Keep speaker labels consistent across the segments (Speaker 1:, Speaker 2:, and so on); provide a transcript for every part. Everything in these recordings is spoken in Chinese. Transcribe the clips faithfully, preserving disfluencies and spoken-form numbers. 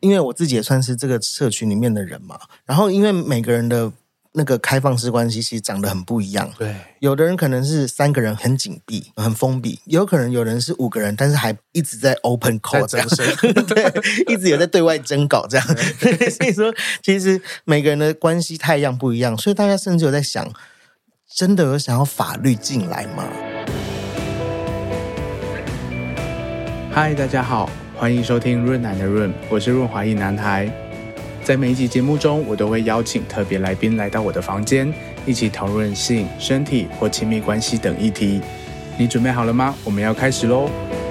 Speaker 1: 因为我自己也算是这个社群里面的人嘛，然后因为每个人的那个开放式关系其实长得很不一样，
Speaker 2: 对，
Speaker 1: 有的人可能是三个人很紧闭很封闭，有可能有人是五个人但是还一直在 open call 这样对，一直有在对外征稿这样所以说其实每个人的关系太阳不一样，所以大家甚至有在想，真的有想要法律进来吗？
Speaker 2: 嗨，大家好，欢迎收听润男的润，我是润滑一男孩。在每一集节目中，我都会邀请特别来宾来到我的房间，一起讨论性、身体或亲密关系等议题。你准备好了吗？我们要开始咯。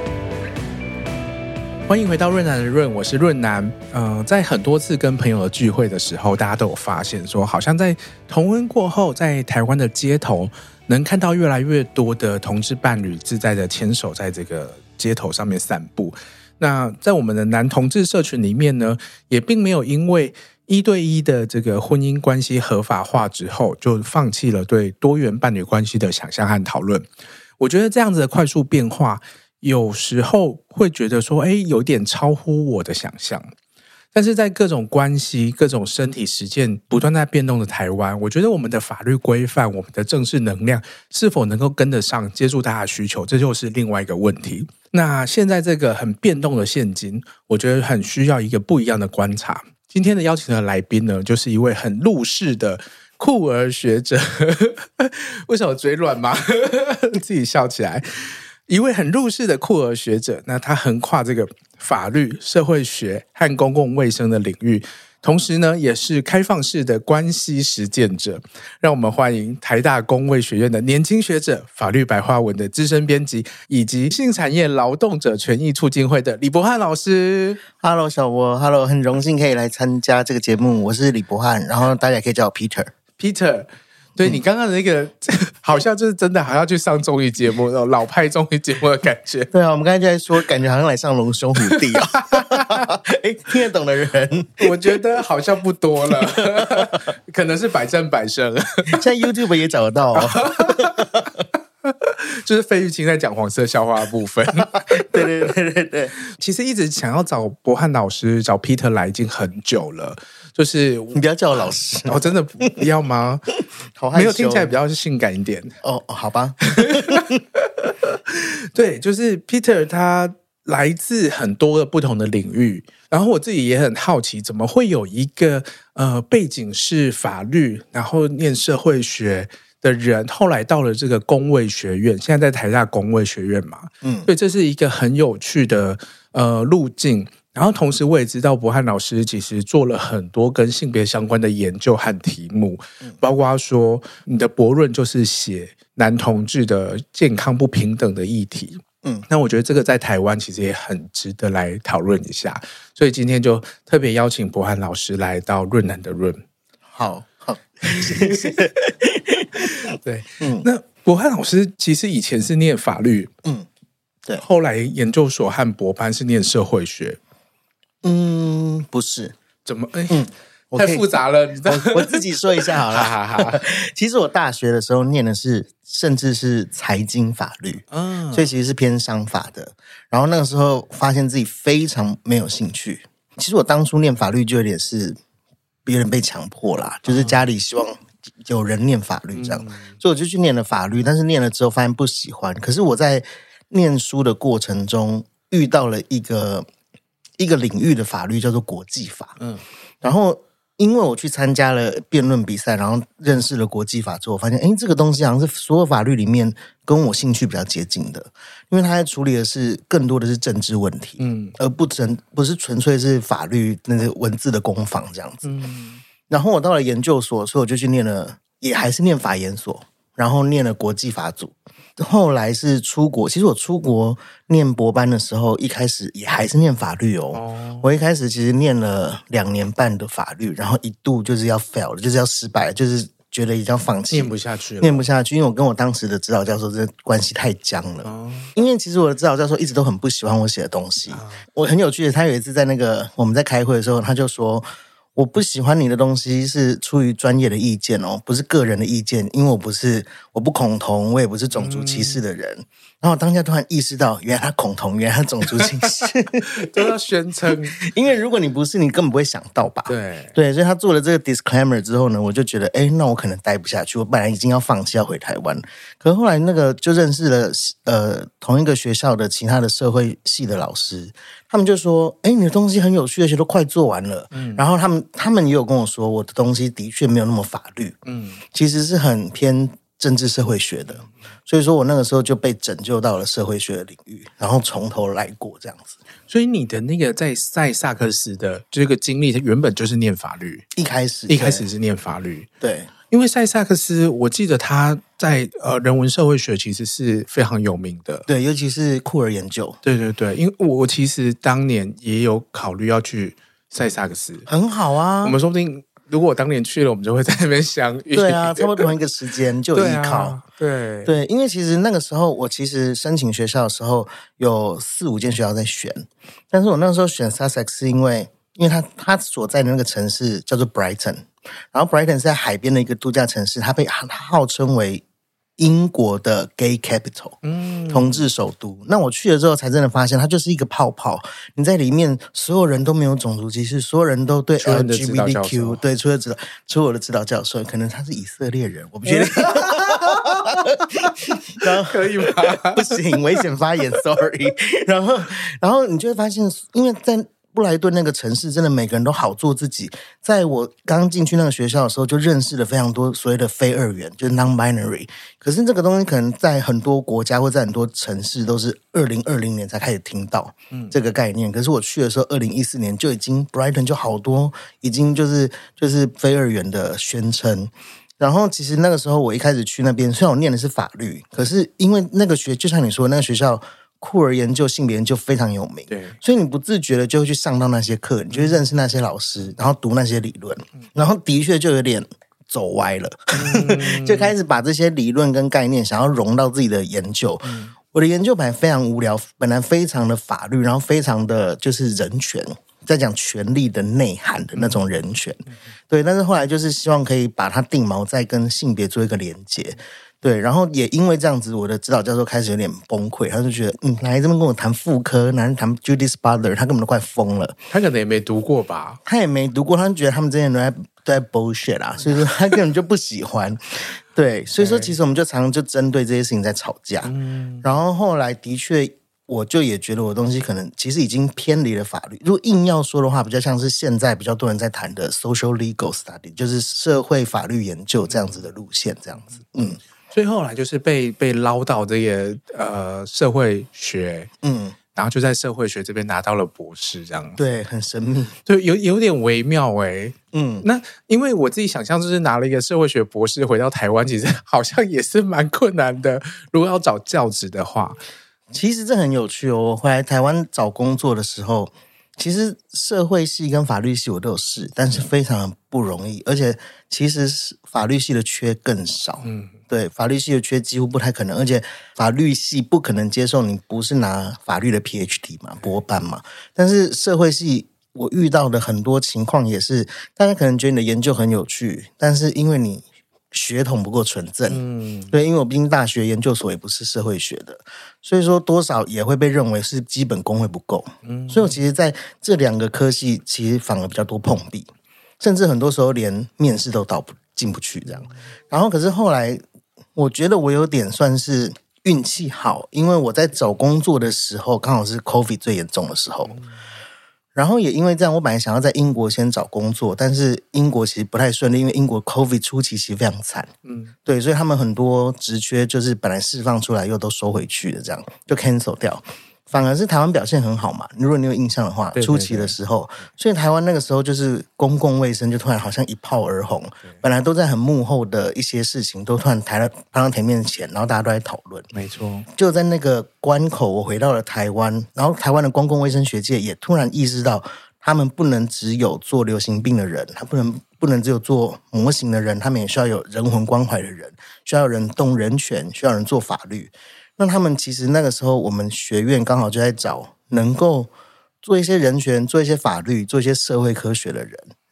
Speaker 2: 欢迎回到润男的润，我是润男。呃，在很多次跟朋友的聚会的时候，大家都有发现说，好像在同婚过后，在台湾的街头能看到越来越多的同志伴侣自在的牵手在这个街头上面散步。那在我们的男同志社群里面呢，也并没有因为一对一的这个婚姻关系合法化之后，就放弃了对多元伴侣关系的想象和讨论。我觉得这样子的快速变化，有时候会觉得说，哎，有点超乎我的想象。但是在各种关系、各种身体实践不断在变动的台湾，我觉得我们的法律规范、我们的政治能量是否能够跟得上接触大家的需求，这就是另外一个问题。那现在这个很变动的现今，我觉得很需要一个不一样的观察。今天的邀请的来宾呢，就是一位很入世的酷儿学者为什么嘴软吗自己笑起来。一位很入世的酷儿学者，那他横跨这个法律、社会学和公共卫生的领域，同时呢也是开放式的关系实践者。让我们欢迎台大公卫学院的年轻学者、法律白话文的资深编辑，以及性产业劳动者权益促进会的李柏翰老师。
Speaker 1: Hello 小窝 Hello， 很荣幸可以来参加这个节目，我是李柏翰，然后大家可以叫我 Peter
Speaker 2: Peter。对，你刚刚的那个好像就是真的好像去上综艺节目，那种老派综艺节目的感觉。
Speaker 1: 对啊，我们刚才就在说感觉好像来上龙兄虎弟啊诶，听得懂的人
Speaker 2: 我觉得好像不多了可能是百战百胜
Speaker 1: 现在 YouTube 也找得到哦
Speaker 2: 就是费玉清在讲黄色笑话的部分
Speaker 1: 对对对对对，
Speaker 2: 其实一直想要找柏翰老师找 Peter 来已经很久了，就是
Speaker 1: 你不要叫我老师
Speaker 2: 哦，真的不要吗
Speaker 1: 好害羞，
Speaker 2: 没有，听起来比较性感一点
Speaker 1: 哦，好吧
Speaker 2: 对，就是 Peter 他来自很多的不同的领域，然后我自己也很好奇，怎么会有一个呃背景是法律，然后念社会学的人，后来到了这个公卫学院，现在在台大公卫学院嘛，嗯，所以这是一个很有趣的呃路径。然后同时我也知道柏翰老师其实做了很多跟性别相关的研究和题目，嗯，包括说你的博论就是写男同志的健康不平等的议题，嗯，那我觉得这个在台湾其实也很值得来讨论一下，所以今天就特别邀请柏翰老师来到润男的润。
Speaker 1: 好好谢谢
Speaker 2: 对，嗯，那柏翰老师其实以前是念法律，嗯，对，后来研究所和博班是念社会学。
Speaker 1: 嗯，不是，
Speaker 2: 怎么？嗯，太复杂了，你知道
Speaker 1: 我, 我自己说一下好了。好好好其实我大学的时候念的是，甚至是财经法律，嗯，所以其实是偏商法的。然后那个时候发现自己非常没有兴趣。其实我当初念法律就有点是别人被强迫啦，就是家里希望有人念法律这样，嗯，所以我就去念了法律。但是念了之后发现不喜欢。可是我在念书的过程中遇到了一个。一个领域的法律叫做国际法，嗯，然后因为我去参加了辩论比赛，然后认识了国际法之后，我发现，哎，这个东西好像是所有法律里面跟我兴趣比较接近的，因为它在处理的是更多的是政治问题，嗯，而不纯不是纯粹是法律那个文字的攻防这样子。嗯，然后我到了研究所，所以我就去念了，也还是念法研所，然后念了国际法组。后来是出国，其实我出国念博班的时候，一开始也还是念法律哦。哦我一开始其实念了两年半的法律，然后一度就是要 fail 了，就是要失败了，就是觉得已经要放弃，
Speaker 2: 念不下去了，
Speaker 1: 念不下去，因为我跟我当时的指导教授这关系太僵了。哦、因为其实我的指导教授一直都很不喜欢我写的东西。哦、我很有趣的，他有一次在那个我们在开会的时候，他就说。 我不喜欢你的东西是出于专业的意见哦，不是个人的意见，因为我不是我不恐同，我也不是种族歧视的人。嗯、然后我当下突然意识到，原来他恐同，原来他种族歧视，
Speaker 2: 都要宣称。
Speaker 1: 因为如果你不是，你根本不会想到吧？
Speaker 2: 对
Speaker 1: 对，所以他做了这个 disclaimer 之后呢，我就觉得，哎，那我可能待不下去。我本来已经要放弃要回台湾，可是后来那个就认识了呃同一个学校的其他的社会系的老师。他们就说：“哎，你的东西很有趣，而且都快做完了。嗯”然后他们他们也有跟我说，我的东西的确没有那么法律，嗯，其实是很偏政治社会学的。所以说我那个时候就被拯救到了社会学的领域，然后从头来过这样子。
Speaker 2: 所以你的那个在在萨克斯的这个经历，原本就是念法律，
Speaker 1: 一开始
Speaker 2: 一开始是念法律，
Speaker 1: 对。
Speaker 2: 因为塞萨克斯，我记得他在呃人文社会学其实是非常有名的，
Speaker 1: 对，尤其是库尔研究，
Speaker 2: 对对对，因为我其实当年也有考虑要去塞萨克斯，
Speaker 1: 很好啊，
Speaker 2: 我们说不定如果我当年去了，我们就会在那边相遇，
Speaker 1: 对啊，差不多同一个时间就有依靠，
Speaker 2: 对、啊、对,
Speaker 1: 对，因为其实那个时候我其实申请学校的时候有四五间学校在选，但是我那时候选 Sussex 是因为因为他他所在的那个城市叫做 Brighton。然后 Brighton 是在海边的一个度假城市，它被它号称为英国的 gay capital， 嗯，同志首都。那我去了之后才真的发现，它就是一个泡泡。你在里面，所有人都没有种族歧视，所有人都对 L G B T Q， 对，除了指导，除了我的指导教授，可能他是以色列人，我不确定。然后
Speaker 2: 可以吗？
Speaker 1: 不行，危险发言 ，sorry。然后，然后你就会发现，因为在布莱顿那个城市真的每个人都好做自己。在我刚进去那个学校的时候，就认识了非常多所谓的非二元，就是 non-binary。可是这个东西可能在很多国家或在很多城市都是二零二零年才开始听到这个概念。嗯、可是我去的时候，二零一四年就已经 Brighton 就好多已经就是就是非二元的宣称。然后其实那个时候我一开始去那边，虽然我念的是法律，可是因为那个学就像你说那个学校。库尔研究性别研究非常有名，
Speaker 2: 对，
Speaker 1: 所以你不自觉的就会去上到那些课，你就会认识那些老师，然后读那些理论，然后的确就有点走歪了，嗯、就开始把这些理论跟概念想要融到自己的研究。嗯、我的研究本来非常无聊，本来非常的法律，然后非常的就是人权，在讲权力的内涵的那种人权，嗯、对，但是后来就是希望可以把它定锚再跟性别做一个连结。对，然后也因为这样子，我的指导教授开始有点崩溃，他就觉得，嗯，来这边跟我谈妇科，来谈 Judith Butler， 他根本都快疯了。
Speaker 2: 他可能也没读过吧？
Speaker 1: 他也没读过，他觉得他们这些人都在都在 bullshit 啊，所以说他根本就不喜欢。对，所以说其实我们就常常就针对这些事情在吵架。嗯，然后后来的确，我就也觉得我的东西可能其实已经偏离了法律。如果硬要说的话，比较像是现在比较多人在谈的 social legal study， 就是社会法律研究这样子的路线，这样子。嗯。
Speaker 2: 所以后来就是被被捞到这个呃社会学，嗯，然后就在社会学这边拿到了博士，这样
Speaker 1: 对，很神秘，
Speaker 2: 对，有有点微妙哎、欸，嗯，那因为我自己想象就是拿了一个社会学博士回到台湾，其实好像也是蛮困难的。如果要找教职的话，
Speaker 1: 其实这很有趣哦。我回来台湾找工作的时候，其实社会系跟法律系我都有试，但是非常不容易，而且其实法律系的缺更少，嗯。对，法律系的缺几乎不太可能，而且法律系不可能接受你不是拿法律的 P H D 嘛，博班嘛。但是社会系我遇到的很多情况也是，大家可能觉得你的研究很有趣，但是因为你血统不够纯正，嗯，对，因为我毕竟大学研究所也不是社会学的，所以说多少也会被认为是基本功会不够，嗯，所以我其实在这两个科系其实反而比较多碰壁，甚至很多时候连面试都到不进不去这样。然后可是后来。我觉得我有点算是运气好，因为我在找工作的时候刚好是 COVID 最严重的时候，然后也因为这样，我本来想要在英国先找工作，但是英国其实不太顺利，因为英国 COVID 初期其实非常惨，嗯，对，所以他们很多职缺就是本来释放出来又都收回去的，这样就 cancel 掉。反而是台湾表现很好嘛，如果你有印象的话，对对对，初期的时候，所以台湾那个时候就是公共卫生就突然好像一炮而红，本来都在很幕后的一些事情都突然抬到搬到台面前，然后大家都在讨论。
Speaker 2: 没错，
Speaker 1: 就在那个关口，我回到了台湾，然后台湾的公共卫生学界也突然意识到，他们不能只有做流行病的人，他不能不能只有做模型的人，他们也需要有人文关怀的人，需要有人动人权，需要有人做法律。那他们其实那个时候我们学院刚好就在找能够做一些人权、做一些法律、做一些社会科学的人，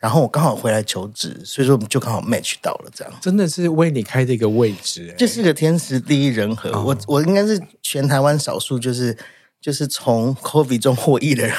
Speaker 1: 然后我刚好回来求职，所以说我们就刚好 match 到了，这样
Speaker 2: 真的是为你开的一个位置、欸，
Speaker 1: 就是个天时地利人和。哦、我我应该是全台湾少数就是就是从 COVID 中获益的人。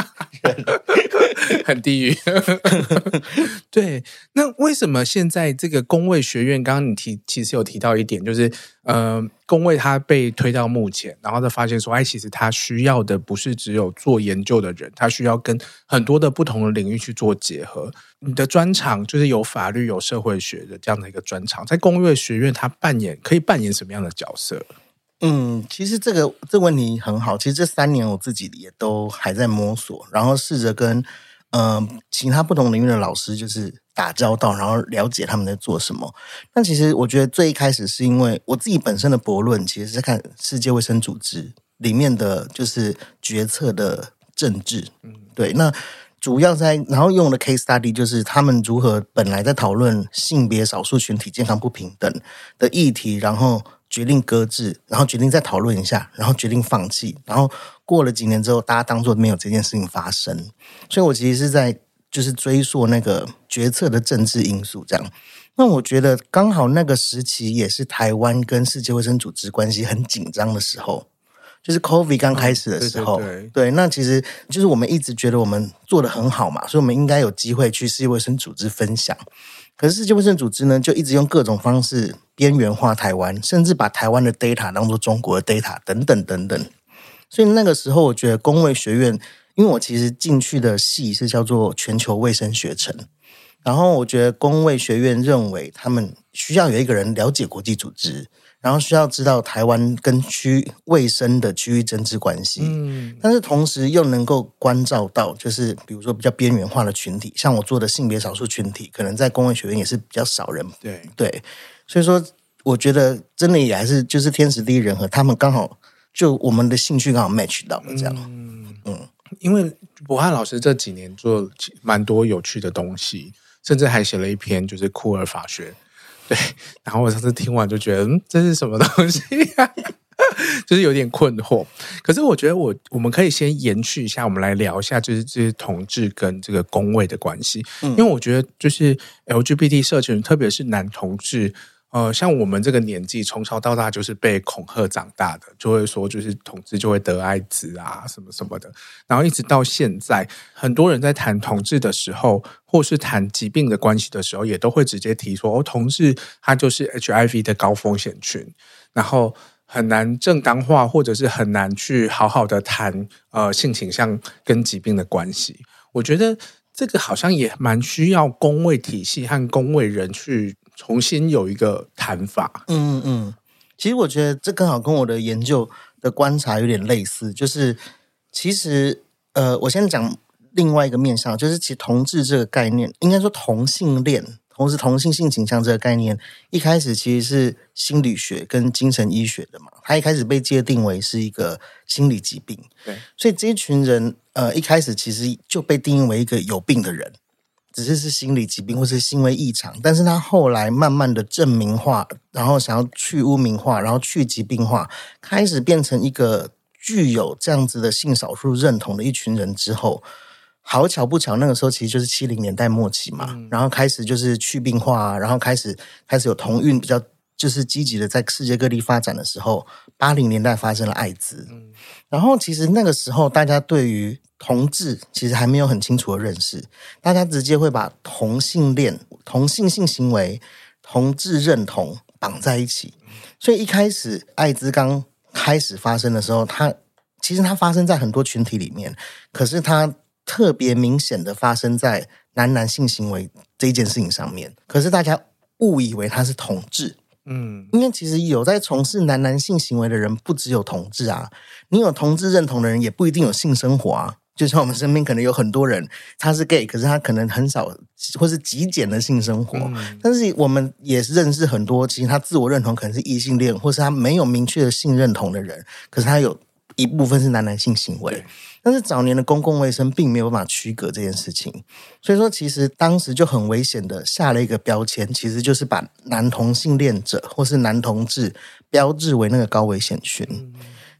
Speaker 2: 很地狱。对，那为什么现在这个公卫学院，刚刚你提其实有提到一点，就是呃，公卫它被推到目前，然后再发现说，哎，其实它需要的不是只有做研究的人，它需要跟很多的不同的领域去做结合。你的专长就是有法律、有社会学的这样的一个专长，在公卫学院它扮演可以扮演什么样的角色？
Speaker 1: 嗯，其实这个这个问题很好。其实这三年我自己也都还在摸索，然后试着跟呃其他不同领域的老师就是打交道，然后了解他们在做什么。那其实我觉得最一开始是因为我自己本身的博论，其实是在看世界卫生组织里面的就是决策的政治。嗯，对，那主要在然后用的 case study 就是他们如何本来在讨论性别少数群体健康不平等的议题，然后决定搁置，然后决定再讨论一下，然后决定放弃，然后过了几年之后大家当作没有这件事情发生。所以我其实是在就是追溯那个决策的政治因素这样。那我觉得刚好那个时期也是台湾跟世界卫生组织关系很紧张的时候，就是 COVID 刚开始的时候、嗯、对对对，对，那其实就是我们一直觉得我们做得很好嘛，所以我们应该有机会去世界卫生组织分享。可是世界卫生组织呢，就一直用各种方式边缘化台湾，甚至把台湾的 data 当作中国的 data 等等等等。所以那个时候我觉得公卫学院，因为我其实进去的系是叫做全球卫生学程，然后我觉得公卫学院认为他们需要有一个人了解国际组织，然后需要知道台湾跟区卫生的区域政治关系、嗯、但是同时又能够关照到就是比如说比较边缘化的群体，像我做的性别少数群体可能在公卫学院也是比较少人。对对，所以说我觉得真的也还是就是天时地利人和，他们刚好就我们的兴趣刚好 match 到了这样。嗯
Speaker 2: 嗯，因为博翰老师这几年做蛮多有趣的东西，甚至还写了一篇就是酷儿法学。对，然后我上次听完就觉得，嗯，这是什么东西啊？就是有点困惑。可是我觉得我我们可以先延续一下，我们来聊一下，就是这些同志跟这个公卫的关系、嗯。因为我觉得就是 L G B T 社群，特别是男同志。呃，像我们这个年纪，从小到大就是被恐吓长大的，就会说就是同志就会得艾滋啊，什么什么的。然后一直到现在，很多人在谈同志的时候，或是谈疾病的关系的时候，也都会直接提说，哦，同志他就是 H I V 的高风险群，然后很难正当化，或者是很难去好好的谈呃性倾向跟疾病的关系。我觉得这个好像也蛮需要公卫体系和公卫人去重新有一个谈法。嗯
Speaker 1: 嗯，其实我觉得这刚好跟我的研究的观察有点类似，就是其实呃，我先讲另外一个面向，就是其实同志这个概念，应该说同性恋，同时同性性倾向这个概念，一开始其实是心理学跟精神医学的嘛，它一开始被界定为是一个心理疾病。对，所以这一群人呃，一开始其实就被定义为一个有病的人。只是是心理疾病或是行为异常，但是他后来慢慢的正名化，然后想要去污名化，然后去疾病化，开始变成一个具有这样子的性少数认同的一群人之后，好巧不巧那个时候其实就是七零年代末期嘛、嗯、然后开始就是去病化，然后开始开始有同运比较就是积极的在世界各地发展的时候，八零年代发生了艾滋、嗯、然后其实那个时候大家对于同志其实还没有很清楚的认识，大家直接会把同性恋、同性性行为、同志认同绑在一起。所以一开始艾滋刚开始发生的时候，它其实它发生在很多群体里面，可是它特别明显的发生在男男性行为这件事情上面，可是大家误以为它是同志。嗯，因为其实有在从事男男性行为的人不只有同志啊，你有同志认同的人也不一定有性生活啊。就像我们身边可能有很多人他是 gay， 可是他可能很少或是极简的性生活、嗯、但是我们也认识很多其实他自我认同可能是异性恋，或是他没有明确的性认同的人，可是他有一部分是男男性行为。但是早年的公共卫生并没有办法区隔这件事情，所以说其实当时就很危险的下了一个标签，其实就是把男同性恋者或是男同志标志为那个高危险群、嗯、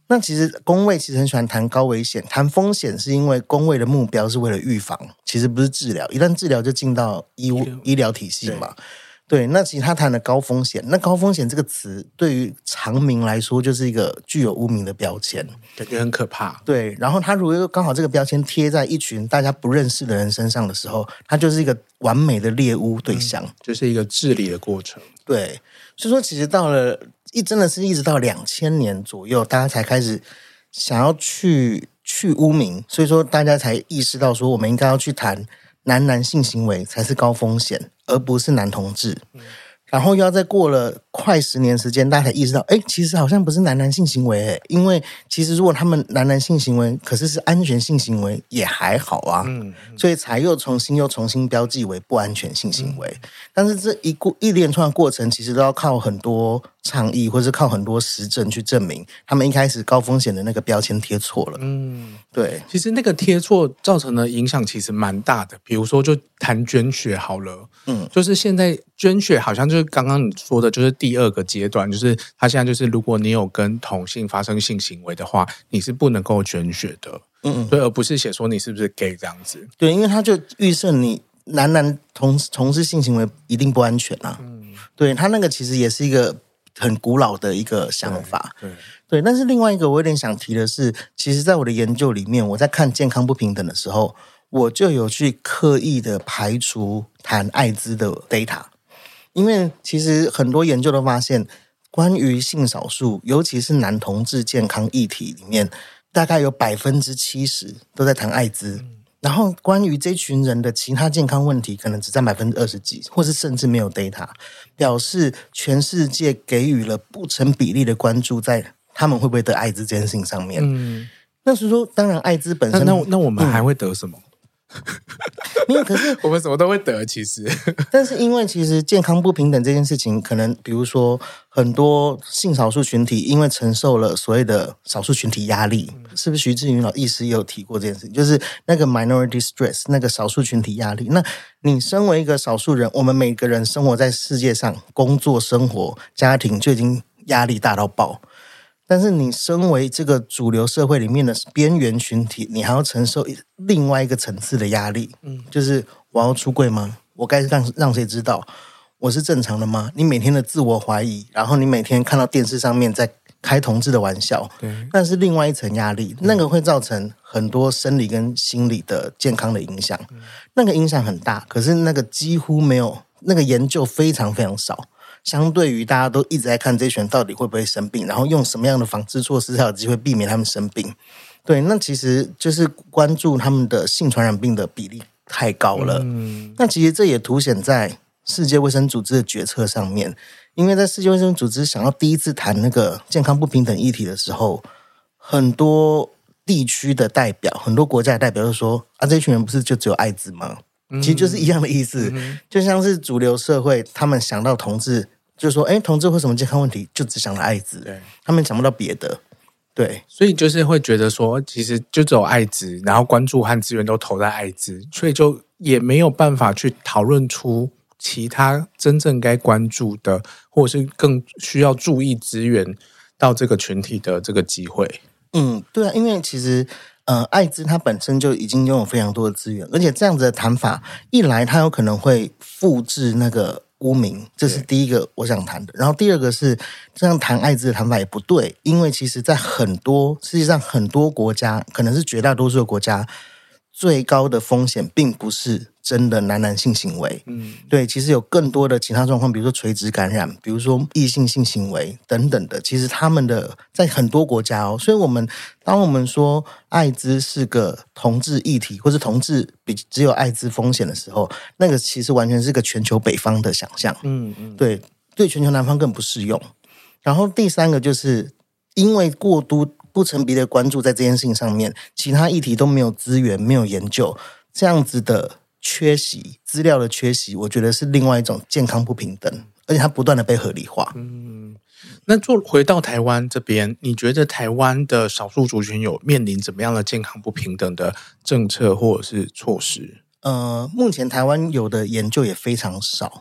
Speaker 1: 那其实公卫其实很喜欢谈高危险，谈风险是因为公卫的目标是为了预防，其实不是治疗，一旦治疗就进到医务医疗体系嘛。对，那其实他谈的高风险，那高风险这个词对于常民来说就是一个具有污名的标签，
Speaker 2: 感觉很可怕。
Speaker 1: 对，然后他如果刚好这个标签贴在一群大家不认识的人身上的时候，他就是一个完美的猎巫对象、嗯、
Speaker 2: 就是一个治理的过程。
Speaker 1: 对，所以说其实到了一真的是一直到两千年左右，大家才开始想要去去污名，所以说大家才意识到说我们应该要去谈男男性行为才是高风险，而不是男同志、嗯、然后又要再过了快十年时间，大家才意识到哎，其实好像不是男男性行为诶，因为其实如果他们男男性行为可是是安全性行为也还好啊、嗯嗯、所以才又重新又重新标记为不安全性行为、嗯、但是这一过一连串的过程其实都要靠很多倡议或是靠很多实证去证明他们一开始高风险的那个标签贴错了。嗯，对，
Speaker 2: 其实那个贴错造成的影响其实蛮大的，比如说就谈捐血好了，嗯，就是现在捐血好像就是刚刚你说的就是第二个阶段，就是他现在就是如果你有跟同性发生性行为的话，你是不能够捐血的，嗯，对，而不是写说你是不是 gay 这样子。
Speaker 1: 对，因为他就预设你男男同从事性行为一定不安全啊，嗯，对，他那个其实也是一个很古老的一个想法，对 对, 对，但是另外一个我有点想提的是，其实在我的研究里面，我在看健康不平等的时候，我就有去刻意的排除谈艾滋的 data， 因为其实很多研究都发现，关于性少数，尤其是男同志健康议题里面，大概有百分之七十都在谈艾滋。嗯，然后关于这群人的其他健康问题可能只占百分之二十几，或是甚至没有 data， 表示全世界给予了不成比例的关注在他们会不会得艾滋这件事情上面。嗯，那是说当然艾滋本身
Speaker 2: 那, 那, 那我们还会得什么？嗯
Speaker 1: 没有，可是
Speaker 2: 我们什么都会得其实
Speaker 1: 但是因为其实健康不平等这件事情，可能比如说很多性少数群体因为承受了所谓的少数群体压力、嗯、是不是徐志云老医师也有提过这件事情，就是那个 minority stress， 那个少数群体压力。那你身为一个少数人，我们每个人生活在世界上，工作生活家庭就已经压力大到爆，但是你身为这个主流社会里面的边缘群体，你还要承受另外一个层次的压力，嗯，就是我要出柜吗？我该让让谁知道我是正常的吗？你每天的自我怀疑，然后你每天看到电视上面在开同志的玩笑，对，那是另外一层压力，那个会造成很多生理跟心理的健康的影响，嗯，那个影响很大，可是那个几乎没有，那个研究非常非常少。相对于大家都一直在看这群人到底会不会生病，然后用什么样的防治措施才有机会避免他们生病，对，那其实就是关注他们的性传染病的比例太高了、嗯、那其实这也凸显在世界卫生组织的决策上面，因为在世界卫生组织想要第一次谈那个健康不平等议题的时候，很多地区的代表，很多国家的代表就说啊，这群人不是就只有艾滋吗？其实就是一样的意思、嗯、就像是主流社会他们想到同志就说哎，同志会什么健康问题就只想到艾滋，对，他们想不到别的，对，
Speaker 2: 所以就是会觉得说其实就只有艾滋，然后关注和资源都投在艾滋，所以就也没有办法去讨论出其他真正该关注的或者是更需要注意资源到这个群体的这个机会。
Speaker 1: 嗯，对啊，因为其实呃，艾滋它本身就已经拥有非常多的资源，而且这样子的谈法一来它有可能会复制那个污名，这是第一个我想谈的。然后第二个是这样谈艾滋的谈法也不对，因为其实在很多世界上很多国家，可能是绝大多数的国家，最高的风险并不是真的男男性行为，嗯，对，其实有更多的其他状况，比如说垂直感染，比如说异性性行为等等的，其实他们的在很多国家哦，所以我们当我们说艾滋是个同志议题，或是同志比只有艾滋风险的时候，那个其实完全是个全球北方的想象，嗯嗯，对，对全球南方更不适用。然后第三个就是因为过度不成比例的关注在这件事情上面，其他议题都没有资源，没有研究，这样子的缺席，资料的缺席，我觉得是另外一种健康不平等，而且它不断的被合理化。嗯，
Speaker 2: 那做回到台湾这边，你觉得台湾的少数族群有面临怎么样的健康不平等的政策或者是措施？
Speaker 1: 呃，目前台湾有的研究也非常少。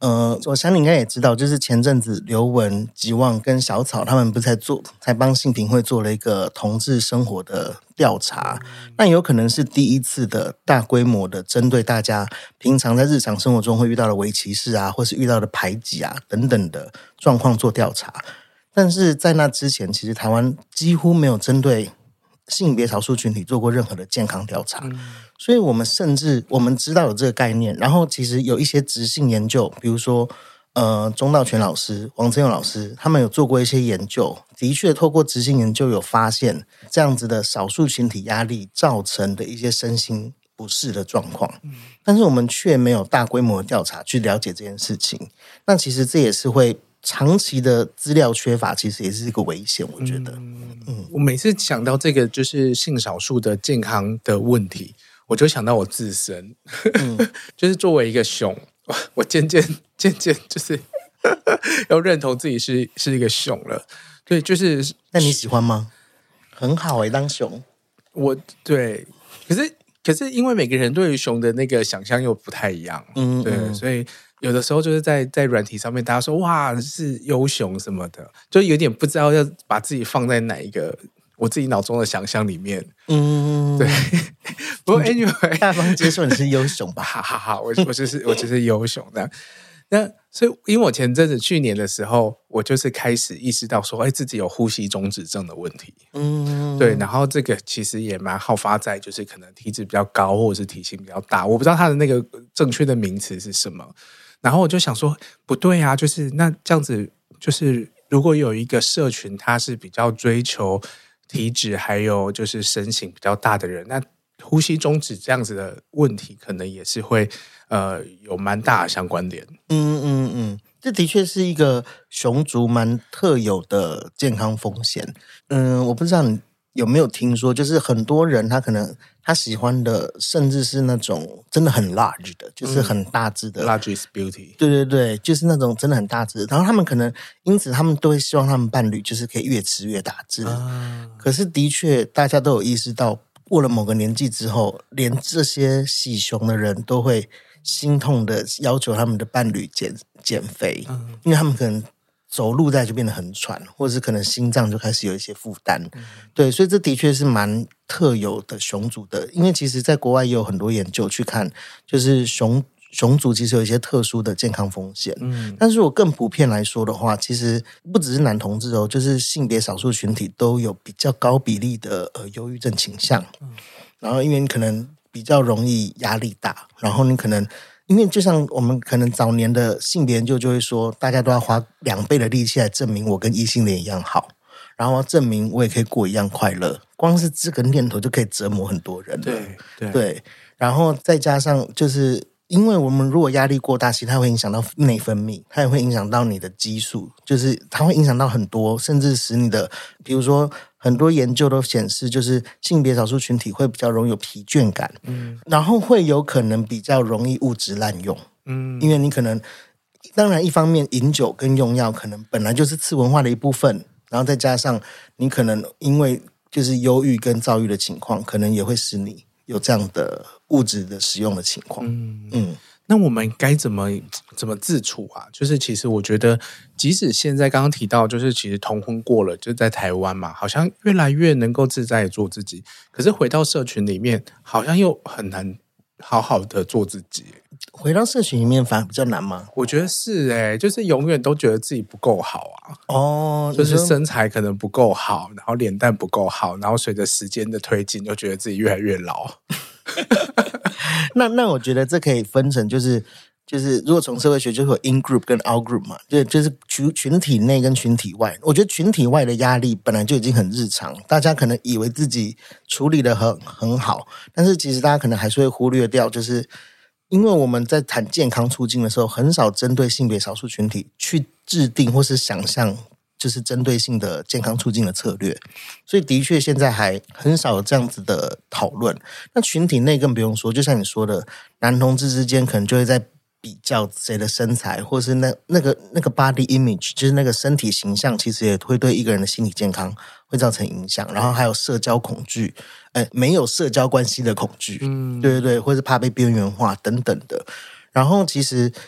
Speaker 1: 呃，我想你应该也知道，就是前阵子刘雯、吉旺跟小草他们不是在做，才帮性平会做了一个同志生活的调查，那有可能是第一次的大规模的针对大家平常在日常生活中会遇到的微歧视啊，或是遇到的排挤啊等等的状况做调查。但是在那之前，其实台湾几乎没有针对性别少数群体做过任何的健康调查，嗯，所以我们甚至我们知道有这个概念，然后其实有一些质性研究，比如说呃，钟道全老师、王真勇老师，他们有做过一些研究，的确透过质性研究有发现这样子的少数群体压力造成的一些身心不适的状况，嗯，但是我们却没有大规模的调查去了解这件事情，那其实这也是会长期的资料缺乏，其实也是一个危险，我觉得。嗯
Speaker 2: 嗯，我每次想到这个就是性少数的健康的问题，我就想到我自身，嗯，就是作为一个熊，我渐渐渐渐就是要认同自己是是一个熊了。对，就是
Speaker 1: 那你喜欢吗？很好欸，当熊。
Speaker 2: 我对，可是可是因为每个人对于熊的那个想象又不太一样，嗯，对，嗯，所以有的时候就是在在软体上面，大家说哇是优熊什么的，就有点不知道要把自己放在哪一个我自己脑中的想象里面。嗯，对。不过 anyway，
Speaker 1: 大方接受你是优熊吧，
Speaker 2: 哈哈哈！我我就是我就是优熊的。那所以，因为我前阵子去年的时候，我就是开始意识到说，哎，自己有呼吸中止症的问题。嗯，对。然后这个其实也蛮好发在就是可能体质比较高，或者是体型比较大。我不知道它的那个正确的名词是什么。然后我就想说，不对啊，就是那这样子，就是如果有一个社群，它是比较追求体脂还有就是身形比较大的人，那呼吸中止这样子的问题，可能也是会呃有蛮大的相关联。
Speaker 1: 嗯嗯嗯，这的确是一个熊族蛮特有的健康风险。嗯，我不知道你有没有听说，就是很多人他可能他喜欢的甚至是那种真的很 large 的，就是很大只的，
Speaker 2: 嗯，large is beauty。
Speaker 1: 对对对，就是那种真的很大只的，然后他们可能因此他们都会希望他们伴侣就是可以越吃越大只，啊，可是的确大家都有意识到，过了某个年纪之后，连这些喜熊的人都会心痛的要求他们的伴侣减减肥，嗯，因为他们可能走路在就变得很喘，或者是可能心脏就开始有一些负担，嗯，对，所以这的确是蛮特有的熊族的，因为其实在国外也有很多研究去看，就是熊熊族其实有一些特殊的健康风险，嗯，但是我更普遍来说的话，其实不只是男同志哦，就是性别少数群体都有比较高比例的呃忧郁症倾向，嗯，然后因为你可能比较容易压力大，然后你可能因为就像我们可能早年的性别研究就会说，大家都要花两倍的力气来证明我跟异性恋一样好，然后证明我也可以过一样快乐，光是这个念头就可以折磨很多人了。
Speaker 2: 对 对,
Speaker 1: 对，然后再加上就是因为我们如果压力过大，其实它会影响到内分泌，它也会影响到你的激素，就是它会影响到很多，甚至使你的，比如说很多研究都显示，就是性别少数群体会比较容易有疲倦感，嗯，然后会有可能比较容易物质滥用，嗯，因为你可能，当然一方面饮酒跟用药可能本来就是次文化的一部分，然后再加上你可能因为就是忧郁跟躁郁的情况，可能也会使你有这样的物质的使用的情况。嗯
Speaker 2: 嗯，那我们该怎么怎么自处啊？就是其实我觉得，即使现在刚刚提到，就是其实同婚过了，就是在台湾嘛，好像越来越能够自在做自己。可是回到社群里面，好像又很难好好的做自己。
Speaker 1: 回到社群里面反而比较难吗？
Speaker 2: 我觉得是哎、欸，就是永远都觉得自己不够好啊。哦，就是身材可能不够好，然后脸蛋不够好，然后随着时间的推进，就觉得自己越来越老。
Speaker 1: 那那我觉得这可以分成就是就是如果从社会学就会有 in group 跟 out group 嘛，就就是群群体内跟群体外。我觉得群体外的压力本来就已经很日常，大家可能以为自己处理得很很好，但是其实大家可能还是会忽略掉，就是因为我们在谈健康促进的时候，很少针对性别少数群体去制定或是想象就是针对性的健康促进的策略，所以的确现在还很少有这样子的讨论。那群体内更不用说，就像你说的，男同志之间可能就会在比较谁的身材，或是那那个那个 body image， 就是那个身体形象，其实也会对一个人的心理健康会造成影响。然后还有社交恐惧，哎，没有社交关系的恐惧，嗯，对对对，或是怕被边缘化等等的。然后其实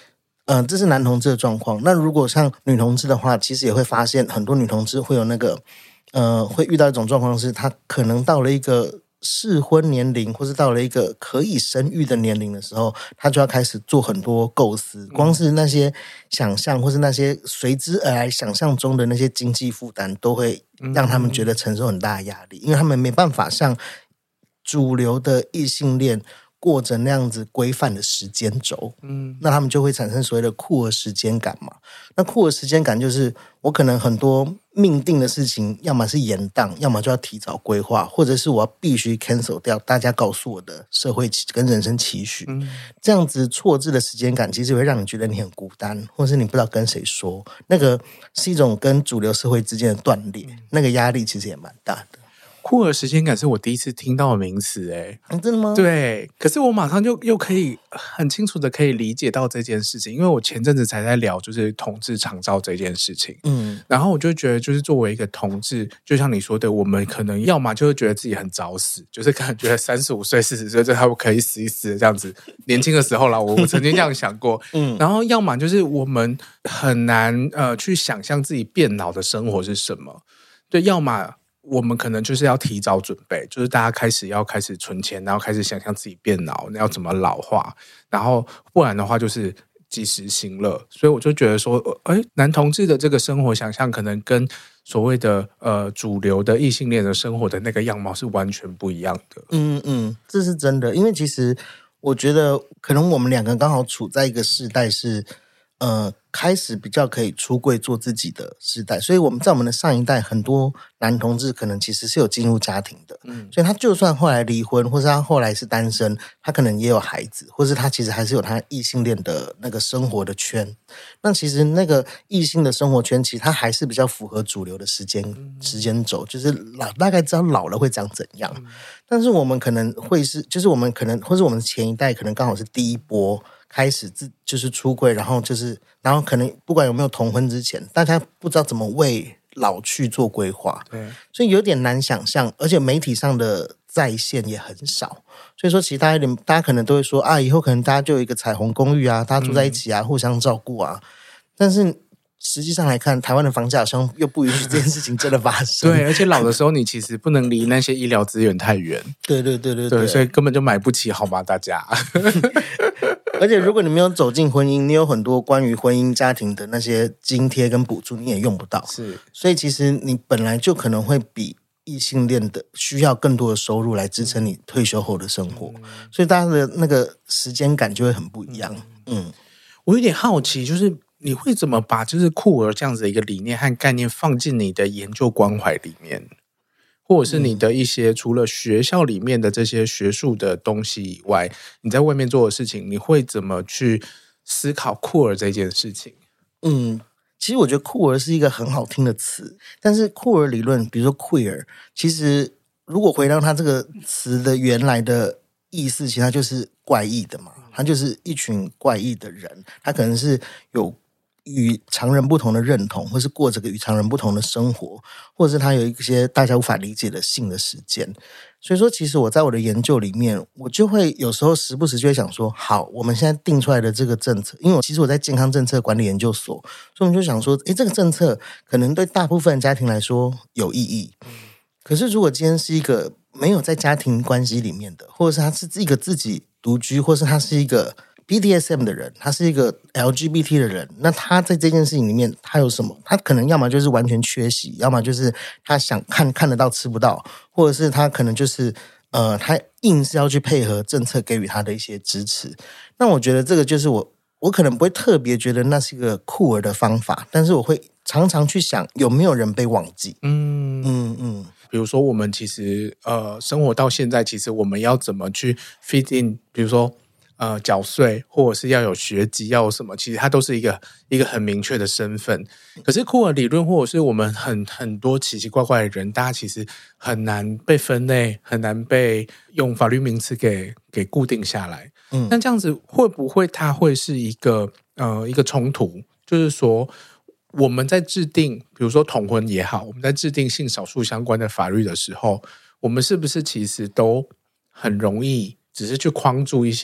Speaker 1: 呃，这是男同志的状况。那如果像女同志的话，其实也会发现很多女同志会有那个呃，会遇到一种状况是，她可能到了一个适婚年龄，或是到了一个可以生育的年龄的时候，她就要开始做很多构思。光是那些想象，或是那些随之而来想象中的那些经济负担，都会让他们觉得承受很大的压力，因为他们没办法像主流的异性恋过着那样子规范的时间轴，嗯，那他们就会产生所谓的酷儿时间感嘛。那酷儿时间感就是我可能很多命定的事情，要么是延宕，要么就要提早规划，或者是我要必须 cancel 掉大家告诉我的社会跟人生期许。嗯，这样子错置的时间感，其实会让你觉得你很孤单，或是你不知道跟谁说。那个是一种跟主流社会之间的断裂，那个压力其实也蛮大的。
Speaker 2: 酷儿时间感是我第一次听到的名词，哎、
Speaker 1: 嗯，真的吗？
Speaker 2: 对，可是我马上就又可以很清楚的可以理解到这件事情，因为我前阵子才在聊就是同志长照这件事情，嗯，然后我就觉得就是作为一个同志，就像你说的，我们可能要么就会觉得自己很早死，就是可能觉得三十五岁、四十岁就他们可以死一死这样子，年轻的时候啦，我我曾经这样想过，嗯，然后要么就是我们很难呃去想象自己变老的生活是什么，对，要么我们可能就是要提早准备，就是大家开始要开始存钱，然后开始想象自己变老，要怎么老化，然后不然的话就是及时行乐。所以我就觉得说，哎，男同志的这个生活想象可能跟所谓的呃主流的异性恋的生活的那个样貌是完全不一样的。
Speaker 1: 嗯嗯，这是真的，因为其实我觉得可能我们两个刚好处在一个世代是呃。开始比较可以出柜做自己的时代，所以我们在我们的上一代，很多男同志可能其实是有进入家庭的，嗯，所以他就算后来离婚，或是他后来是单身，他可能也有孩子，或是他其实还是有他异性恋的那个生活的圈。那其实那个异性的生活圈，其实他还是比较符合主流的时间、嗯、时间轴，就是老大概知道老了会长怎样。嗯、但是我们可能会是，就是我们可能，或是我们前一代可能刚好是第一波。开始自就是出柜，然后就是然后可能不管有没有同婚之前，大家不知道怎么为老去做规划，对，所以有点难想象，而且媒体上的再现也很少，所以说其实大家有点，大家可能都会说啊，以后可能大家就有一个彩虹公寓啊，大家住在一起啊，嗯、互相照顾啊，但是实际上来看，台湾的房价好像又不允许这件事情真的发生。
Speaker 2: 对，而且老的时候你其实不能离那些医疗资源太远。
Speaker 1: 对对对对 对,
Speaker 2: 对，所以根本就买不起，好吗？大家。
Speaker 1: 而且如果你没有走进婚姻，你有很多关于婚姻家庭的那些津贴跟补助，你也用不到。
Speaker 2: 是，
Speaker 1: 所以其实你本来就可能会比异性恋的需要更多的收入来支撑你退休后的生活，嗯、所以大家的那个时间感就会很不一样。嗯，
Speaker 2: 我有点好奇，就是你会怎么把就是酷儿这样子的一个理念和概念放进你的研究关怀里面？或者是你的一些除了学校里面的这些学术的东西以外，你在外面做的事情，你会怎么去思考酷儿这件事情？
Speaker 1: 嗯，其实我觉得酷儿是一个很好听的词，但是酷儿理论，比如说 queer， 其实如果回到它这个词的原来的意思，其实它就是怪异的嘛，它就是一群怪异的人，他可能是有与常人不同的认同，或是过着个与常人不同的生活，或者是他有一些大家无法理解的性的实践。所以说其实我在我的研究里面，我就会有时候时不时就会想说，好，我们现在定出来的这个政策，因为我其实我在健康政策管理研究所，所以我们就想说，诶，这个政策可能对大部分家庭来说有意义，可是如果今天是一个没有在家庭关系里面的，或者是他是一个自己独居，或是他是一个B D S M 的人，他是一个 L G B T 的人，那他在这件事情里面他有什么？他可能要么就是完全缺席，要么就是他想看看得到吃不到，或者是他可能就是呃，他硬是要去配合政策给予他的一些支持。那我觉得这个就是我我可能不会特别觉得那是一个酷儿的方法，但是我会常常去想有没有人被忘记。嗯嗯嗯，
Speaker 2: 比如说我们其实呃生活到现在，其实我们要怎么去 fit in， 比如说呃，缴税或者是要有学籍，要有什么，其实它都是一个一个很明确的身份。可是酷儿理论或者是我们很很多奇奇怪怪的人，大家其实很难被分类，很难被用法律名词给给固定下来。嗯，那这样子会不会它会是一个呃一个冲突？就是说我们在制定，比如说同婚也好，我们在制定性少数相关的法律的时候，我们是不是其实都很容易只是去框住一些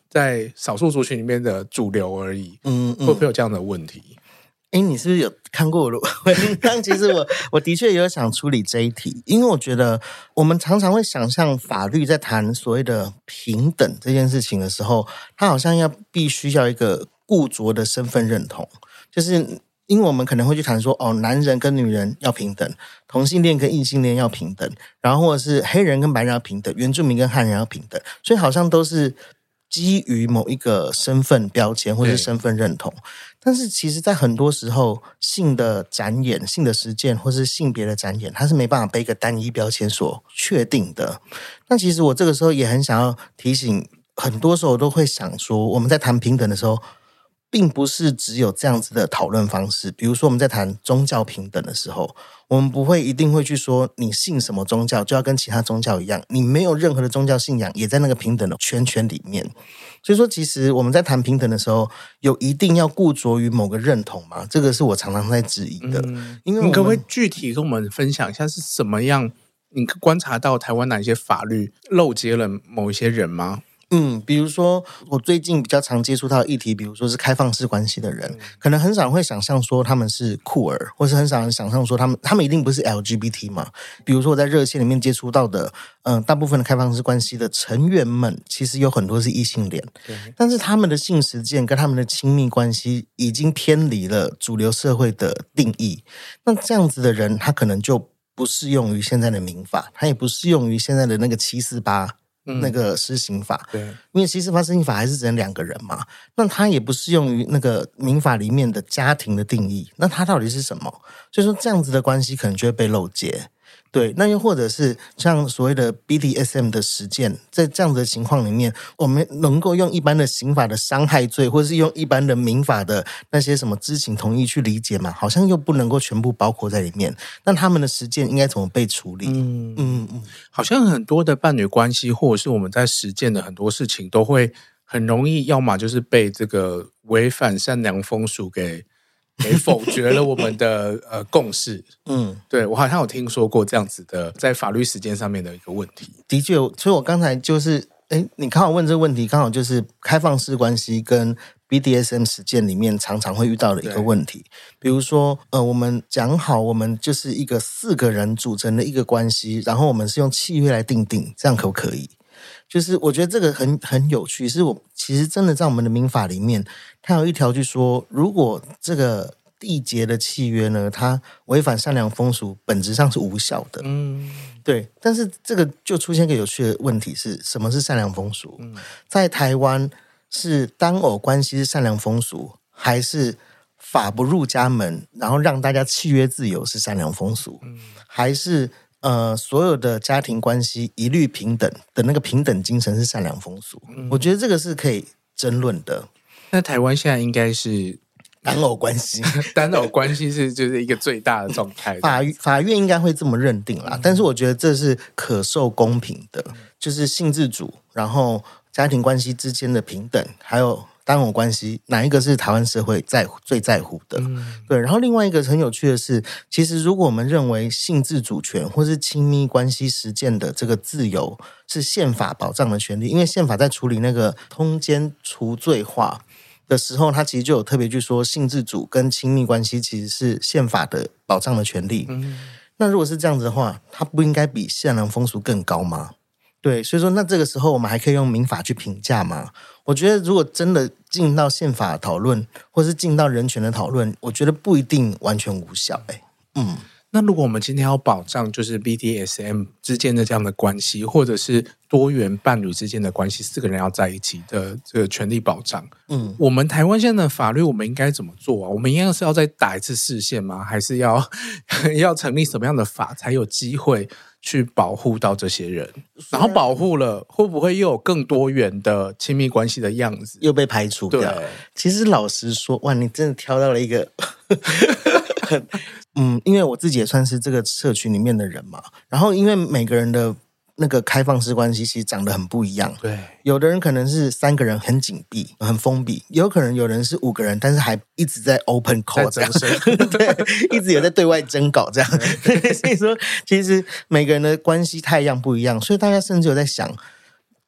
Speaker 2: 在少数族群里面的主流而已。嗯，嗯会不会有这样的问题？
Speaker 1: 哎，你是不是有看过我的文章？其实我我的确有想处理这一题，因为我觉得我们常常会想象法律在谈所谓的平等这件事情的时候，它好像要必须要一个固着的身份认同，就是因为我们可能会去谈说，哦，男人跟女人要平等，同性恋跟异性恋要平等，然后或者是黑人跟白人要平等，原住民跟汉人要平等，所以好像都是基于某一个身份标签或是身份认同。但是其实在很多时候，性的展演、性的实践或是性别的展演，它是没办法被一个单一标签所确定的。那其实我这个时候也很想要提醒，很多时候我都会想说，我们在谈平等的时候，并不是只有这样子的讨论方式。比如说我们在谈宗教平等的时候，我们不会一定会去说你信什么宗教就要跟其他宗教一样，你没有任何的宗教信仰也在那个平等的圈圈里面。所以说其实我们在谈平等的时候，有一定要固着于某个认同吗？这个是我常常在质疑的。嗯、因为
Speaker 2: 你可不可以具体跟我们分享一下是什么样，你观察到台湾哪一些法律漏接了某一些人吗？
Speaker 1: 嗯，比如说我最近比较常接触到的议题，比如说是开放式关系的人，嗯、可能很少会想象说他们是酷儿，或是很少人想象说他们他们一定不是 L G B T 嘛。比如说我在热线里面接触到的，嗯，大部分的开放式关系的成员们，其实有很多是异性恋，但是他们的性实践跟他们的亲密关系已经偏离了主流社会的定义。那这样子的人，他可能就不适用于现在的民法，他也不适用于现在的那个七四八。那个施行法，
Speaker 2: 对，
Speaker 1: 因为七四八施行法还是只能两个人嘛，那它也不适用于那个民法里面的家庭的定义，那它到底是什么？所以说这样子的关系可能就会被漏接。对，那又或者是像所谓的 B D S M 的实践，在这样子的情况里面，我们能够用一般的刑法的伤害罪，或是用一般的民法的那些什么知情同意去理解嘛，好像又不能够全部包括在里面。那他们的实践应该怎么被处理？嗯
Speaker 2: 嗯嗯，好像很多的伴侣关系，或者是我们在实践的很多事情，都会很容易，要么就是被这个违反善良风俗给。给否决了我们的呃共识。嗯，对，我好像有听说过这样子的，在法律实践上面的一个问题。
Speaker 1: 的确，所以我刚才就是，哎，你刚好问这个问题，刚好就是开放式关系跟 B D S M 实践里面常常会遇到的一个问题。比如说，呃，我们讲好，我们就是一个四个人组成的一个关系，然后我们是用契约来订定，这样可不可以？就是我觉得这个很很有趣，是我其实真的在我们的民法里面，它有一条就说，如果这个缔结的契约呢，它违反善良风俗，本质上是无效的。嗯，对。但是这个就出现一个有趣的问题是，什么是善良风俗？嗯、在台湾是单偶关系是善良风俗，还是法不入家门，然后让大家契约自由是善良风俗？嗯、还是呃，所有的家庭关系一律平等的那个平等精神是善良风俗？嗯、我觉得这个是可以争论的。
Speaker 2: 那台湾现在应该是
Speaker 1: 单偶关系，
Speaker 2: 单偶关系是就是一个最大的状态。
Speaker 1: 法法院应该会这么认定啦，嗯、但是我觉得这是可受公平的，嗯、就是性自主，然后家庭关系之间的平等，还有单偶关系，哪一个是台湾社会在最在乎的？嗯、对。然后另外一个很有趣的是，其实如果我们认为性自主权或是亲密关系实践的这个自由是宪法保障的权利，因为宪法在处理那个通奸除罪化的时候，他其实就有特别去说，性自主跟亲密关系其实是宪法的保障的权利。嗯、那如果是这样子的话，它不应该比善良风俗更高吗？对，所以说那这个时候我们还可以用民法去评价吗？我觉得如果真的进到宪法讨论，或是进到人权的讨论，我觉得不一定完全无效。欸、嗯。
Speaker 2: 那如果我们今天要保障就是 B D S M 之间的这样的关系，或者是多元伴侣之间的关系，四个人要在一起的这个权利保障，嗯，我们台湾现在的法律我们应该怎么做啊？我们应该是要再打一次释宪吗？还是要要成立什么样的法才有机会去保护到这些人？然后保护了，会不会又有更多元的亲密关系的样子
Speaker 1: 又被排除掉？对，其实老实说，哇，你真的挑到了一个嗯，因为我自己也算是这个社群里面的人嘛，然后因为每个人的那个开放式关系其实长得很不一样，
Speaker 2: 对，
Speaker 1: 有的人可能是三个人很紧闭很封闭，有可能有人是五个人但是还一直在 open call 这样对，一直有在对外征稿这样所以说其实每个人的关系太一样不一样，所以大家甚至有在想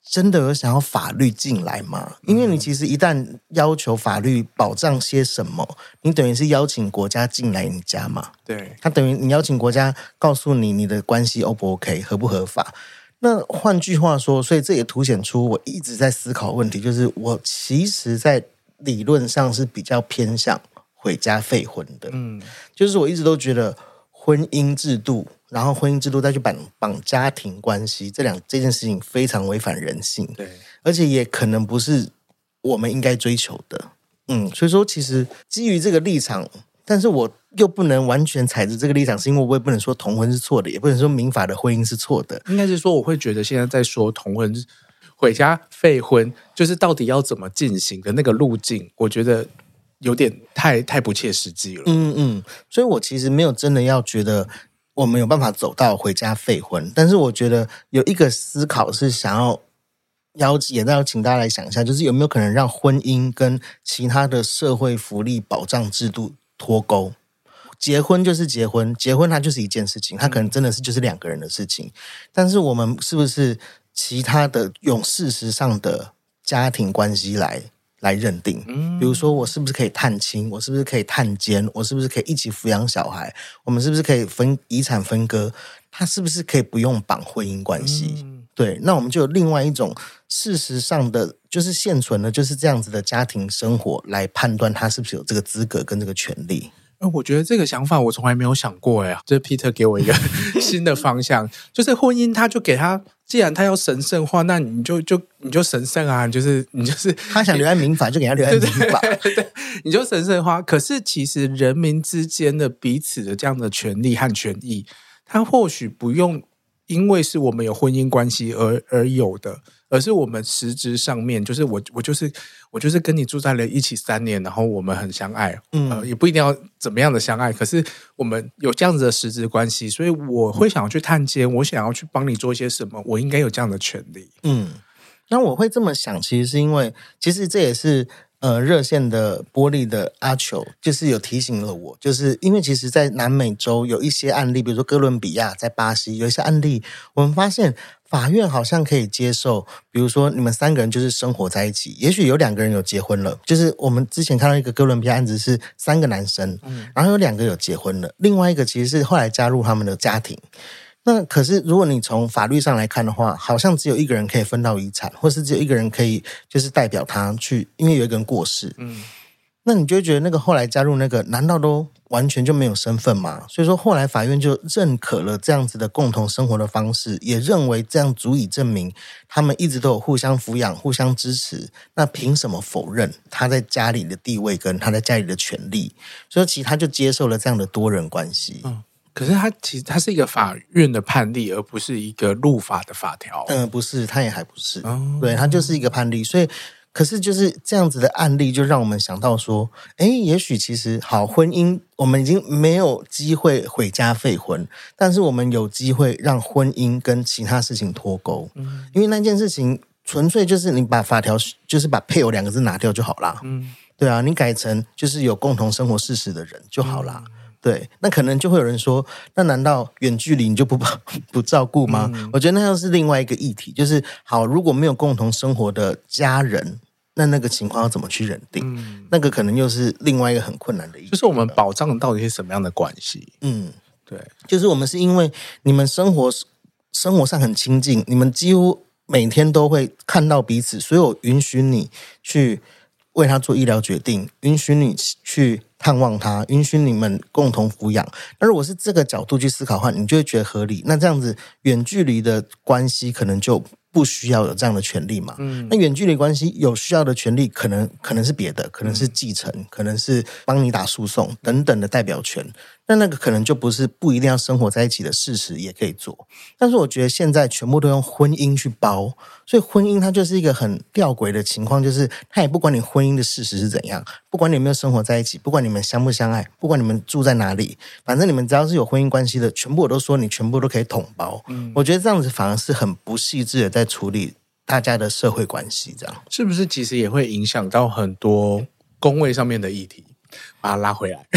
Speaker 1: 真的有想要法律进来吗？因为你其实一旦要求法律保障些什么，你等于是邀请国家进来你家嘛。
Speaker 2: 对，
Speaker 1: 他等于你邀请国家告诉你你的关系 O 不 OK 合不合法。那换句话说，所以这也凸显出我一直在思考问题，就是我其实在理论上是比较偏向毁家废婚的。嗯，就是我一直都觉得婚姻制度，然后婚姻制度再去绑绑家庭关系，这两这件事情非常违反人性。
Speaker 2: 对，
Speaker 1: 而且也可能不是我们应该追求的。嗯，所以说其实基于这个立场，但是我又不能完全踩着这个立场，是因为我也不能说同婚是错的，也不能说民法的婚姻是错的。
Speaker 2: 应该是说，我会觉得现在在说同婚毁家废婚，就是到底要怎么进行的那个路径，我觉得有点太太不切实际了。
Speaker 1: 嗯嗯，所以我其实没有真的要觉得我们有办法走到毁家废婚，但是我觉得有一个思考是想要邀也要请大家来想一下，就是有没有可能让婚姻跟其他的社会福利保障制度脱钩。结婚就是结婚，结婚它就是一件事情，它可能真的是就是两个人的事情，但是我们是不是其他的用事实上的家庭关系来来认定？比如说我是不是可以探亲，我是不是可以探监，我是不是可以一起抚养小孩，我们是不是可以分遗产分割，它是不是可以不用绑婚姻关系？嗯，对，那我们就有另外一种事实上的就是现存的就是这样子的家庭生活来判断他是不是有这个资格跟这个权利。
Speaker 2: 我觉得这个想法我从来没有想过哎，这 Peter 给我一个新的方向，就是婚姻他就给他，既然他要神圣化，那你就就你就神圣啊，就是你就是
Speaker 1: 他想留在民法就给他留在民法，
Speaker 2: 对对对对，你就神圣化。可是其实人民之间的彼此的这样的权利和权益，他或许不用因为是我们有婚姻关系而而有的，而是我们实质上面，就是我我就是我就是跟你住在了一起三年，然后我们很相爱，嗯、呃，也不一定要怎么样的相爱，可是我们有这样子的实质关系，所以我会想要去探监，我想要去帮你做一些什么，我应该有这样的权利。
Speaker 1: 嗯，那我会这么想，其实是因为，其实这也是呃热线的玻璃的阿球，就是有提醒了我，就是因为其实，在南美洲有一些案例，比如说哥伦比亚，在巴西有一些案例，我们发现法院好像可以接受，比如说你们三个人就是生活在一起，也许有两个人有结婚了，就是我们之前看到一个哥伦比亚案子是三个男生，嗯，然后有两个有结婚了，另外一个其实是后来加入他们的家庭。那可是如果你从法律上来看的话，好像只有一个人可以分到遗产，或是只有一个人可以就是代表他去，因为有一个人过世，嗯，那你就会觉得那个后来加入那个难道都完全就没有身份吗？所以说后来法院就认可了这样子的共同生活的方式，也认为这样足以证明他们一直都有互相抚养互相支持，那凭什么否认他在家里的地位跟他在家里的权利？所以其实他就接受了这样的多人关系。
Speaker 2: 嗯，可是他其实他是一个法院的判例，而不是一个入法的法条。
Speaker 1: 嗯，不是，他也还不是，哦，对，他就是一个判例。所以可是就是这样子的案例就让我们想到说，诶，也许其实好，婚姻我们已经没有机会毁家废婚，但是我们有机会让婚姻跟其他事情脱钩。嗯，因为那件事情纯粹就是你把法条就是把配偶两个字拿掉就好啦。嗯，对啊，你改成就是有共同生活事实的人就好啦。嗯，对，那可能就会有人说，那难道远距离你就不不照顾吗？嗯，我觉得那又是另外一个议题，就是好，如果没有共同生活的家人，那那个情况要怎么去认定？嗯，那个可能又是另外一个很困难的议题，
Speaker 2: 就是我们保障到底是什么样的关系？嗯，
Speaker 1: 对，就是我们是因为你们生活生活上很亲近，你们几乎每天都会看到彼此，所有允许你去为他做医疗决定，允许你去探望他，允许你们共同抚养。那如果是这个角度去思考的话，你就会觉得合理。那这样子远距离的关系可能就不需要有这样的权利嘛。嗯，那远距离关系有需要的权利可能可能是别的，可能是继承，嗯，可能是帮你打诉讼等等的代表权。那那个可能就不是不一定要生活在一起的事实也可以做。但是我觉得现在全部都用婚姻去包，所以婚姻它就是一个很吊诡的情况，就是它也不管你婚姻的事实是怎样，不管你有没有生活在一起，不管你们相不相爱，不管你们住在哪里，反正你们只要是有婚姻关系的，全部我都说你全部都可以统包。嗯，我觉得这样子反而是很不细致的在处理大家的社会关系，这样
Speaker 2: 是不是其实也会影响到很多公卫上面的议题？把它拉回来。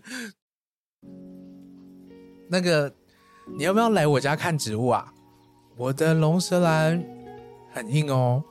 Speaker 2: 那个，你要不要来我家看植物啊？ 我的龙舌兰很硬哦。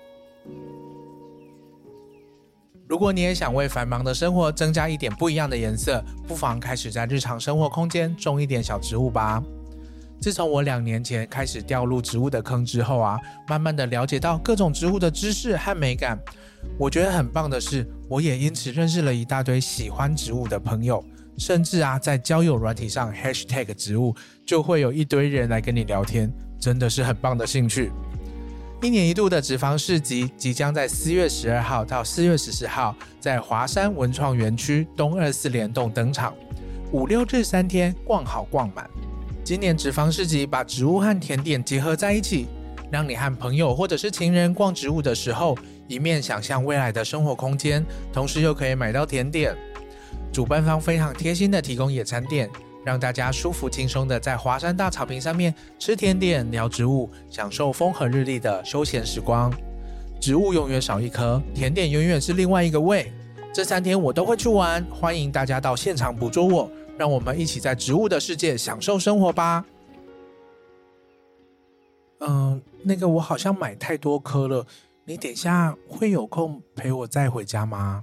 Speaker 2: 如果你也想为繁忙的生活增加一点不一样的颜色，不妨开始在日常生活空间种一点小植物吧。自从我两年前开始掉入植物的坑之后啊，慢慢的了解到各种植物的知识和美感。我觉得很棒的是，我也因此认识了一大堆喜欢植物的朋友，甚至啊，在交友软体上 hashtag 植物，就会有一堆人来跟你聊天，真的是很棒的兴趣。一年一度的植防市集即将在四月十二号到四月十四号在华山文创园区东二四联动登场，五六日三天逛好逛满。今年植防市集把植物和甜点结合在一起，让你和朋友或者是情人逛植物的时候，一面想象未来的生活空间，同时又可以买到甜点。主办方非常贴心的提供野餐垫，让大家舒服轻松的在华山大草坪上面吃甜点、聊植物，享受风和日丽的休闲时光。植物永远少一颗，甜点永远是另外一个味。这三天我都会去玩，欢迎大家到现场捕捉我，让我们一起在植物的世界享受生活吧。嗯，那个我好像买太多颗了，你等一下会有空陪我再回家吗？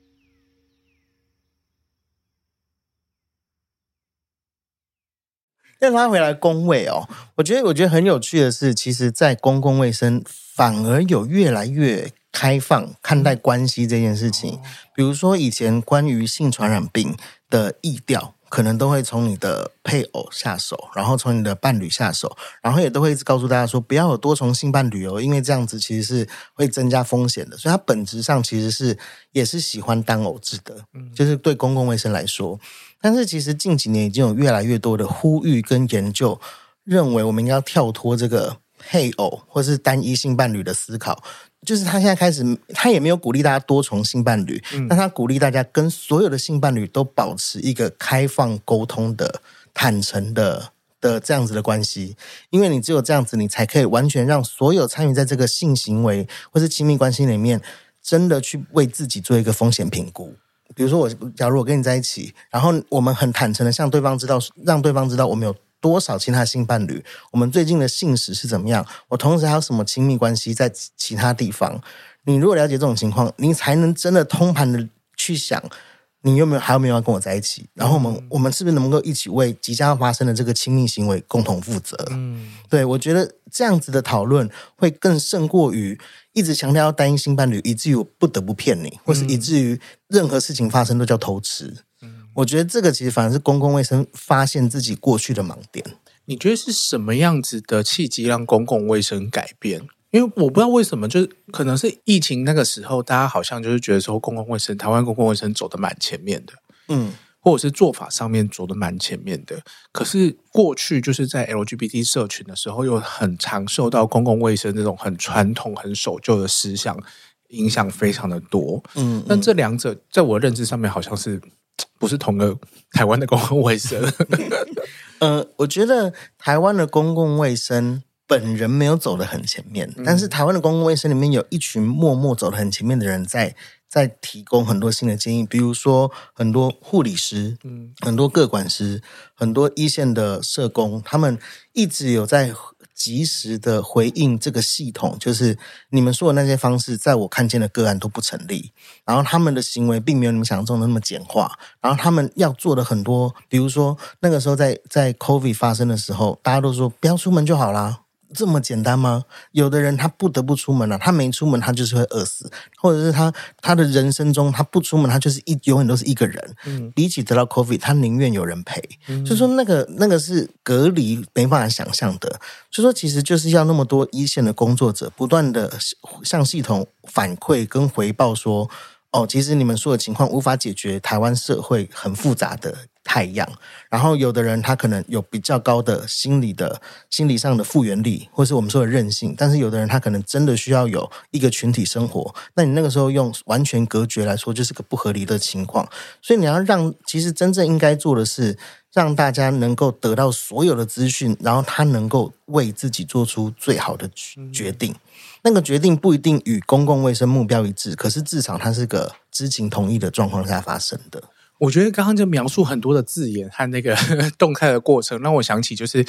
Speaker 1: 再拉回来公卫哦，我觉得我觉得很有趣的是，其实在公共卫生反而有越来越开放看待关系这件事情。比如说以前关于性传染病的疫调，可能都会从你的配偶下手，然后从你的伴侣下手，然后也都会一直告诉大家说不要有多重性伴侣哦，因为这样子其实是会增加风险的。所以它本质上其实是也是喜欢单偶制的，就是对公共卫生来说。但是其实近几年已经有越来越多的呼吁跟研究认为我们应该要跳脱这个配偶或是单一性伴侣的思考，就是他现在开始他也没有鼓励大家多重性伴侣，嗯、但他鼓励大家跟所有的性伴侣都保持一个开放沟通的坦诚的的这样子的关系，因为你只有这样子你才可以完全让所有参与在这个性行为或是亲密关系里面真的去为自己做一个风险评估。比如说我假如我跟你在一起，然后我们很坦诚的向对方知道，让对方知道我们有多少其他性伴侣，我们最近的性史是怎么样，我同时还有什么亲密关系在其他地方。你如果了解这种情况，你才能真的通盘的去想你有没有还有没有要跟我在一起，然后我们、嗯、我们是不是能够一起为即将要发生的这个亲密行为共同负责。嗯，对，我觉得这样子的讨论会更胜过于一直强调要单一性伴侣，以至于我不得不骗你，或是以至于任何事情发生都叫偷吃。嗯，我觉得这个其实反而是公共卫生发现自己过去的盲点。
Speaker 2: 你觉得是什么样子的契机让公共卫生改变？因为我不知道为什么，就是可能是疫情那个时候，大家好像就是觉得说公共卫生，台湾公共卫生走得蛮前面的，嗯，或者是做法上面走得蛮前面的。可是过去就是在 L G B T 社群的时候，又很常受到公共卫生这种很传统、很守旧的思想影响非常的多。嗯，但这两者在我的认知上面好像是不是同个台湾的公共卫生。
Speaker 1: 呃，我觉得台湾的公共卫生本人没有走得很前面，但是台湾的公共卫生里面有一群默默走得很前面的人在在提供很多新的建议，比如说很多护理师、嗯、很多个管师、很多一线的社工，他们一直有在及时的回应这个系统，就是你们说的那些方式在我看见的个案都不成立，然后他们的行为并没有你们想象中的那么简化，然后他们要做的很多，比如说那个时候在在 COVID 发生的时候，大家都说不要出门就好啦，这么简单吗？有的人他不得不出门了、啊，他没出门他就是会饿死，或者是他他的人生中他不出门他就是一永远都是一个人。嗯，比起得到 COVID 他宁愿有人陪。嗯，就说那个那个是隔离没办法想象的。就说其实就是要那么多一线的工作者不断的向系统反馈跟回报说，哦，其实你们说的情况无法解决台湾社会很复杂的太阳，然后有的人他可能有比较高的心理的心理上的复原力，或是我们说的韧性，但是有的人他可能真的需要有一个群体生活，那你那个时候用完全隔绝来说就是个不合理的情况。所以你要让其实真正应该做的是让大家能够得到所有的资讯，然后他能够为自己做出最好的决定。那个决定不一定与公共卫生目标一致，可是至少它是个知情同意的状况下发生的。我
Speaker 2: 觉得刚刚就描述很多的字眼和那个动态的过程，让我想起就是大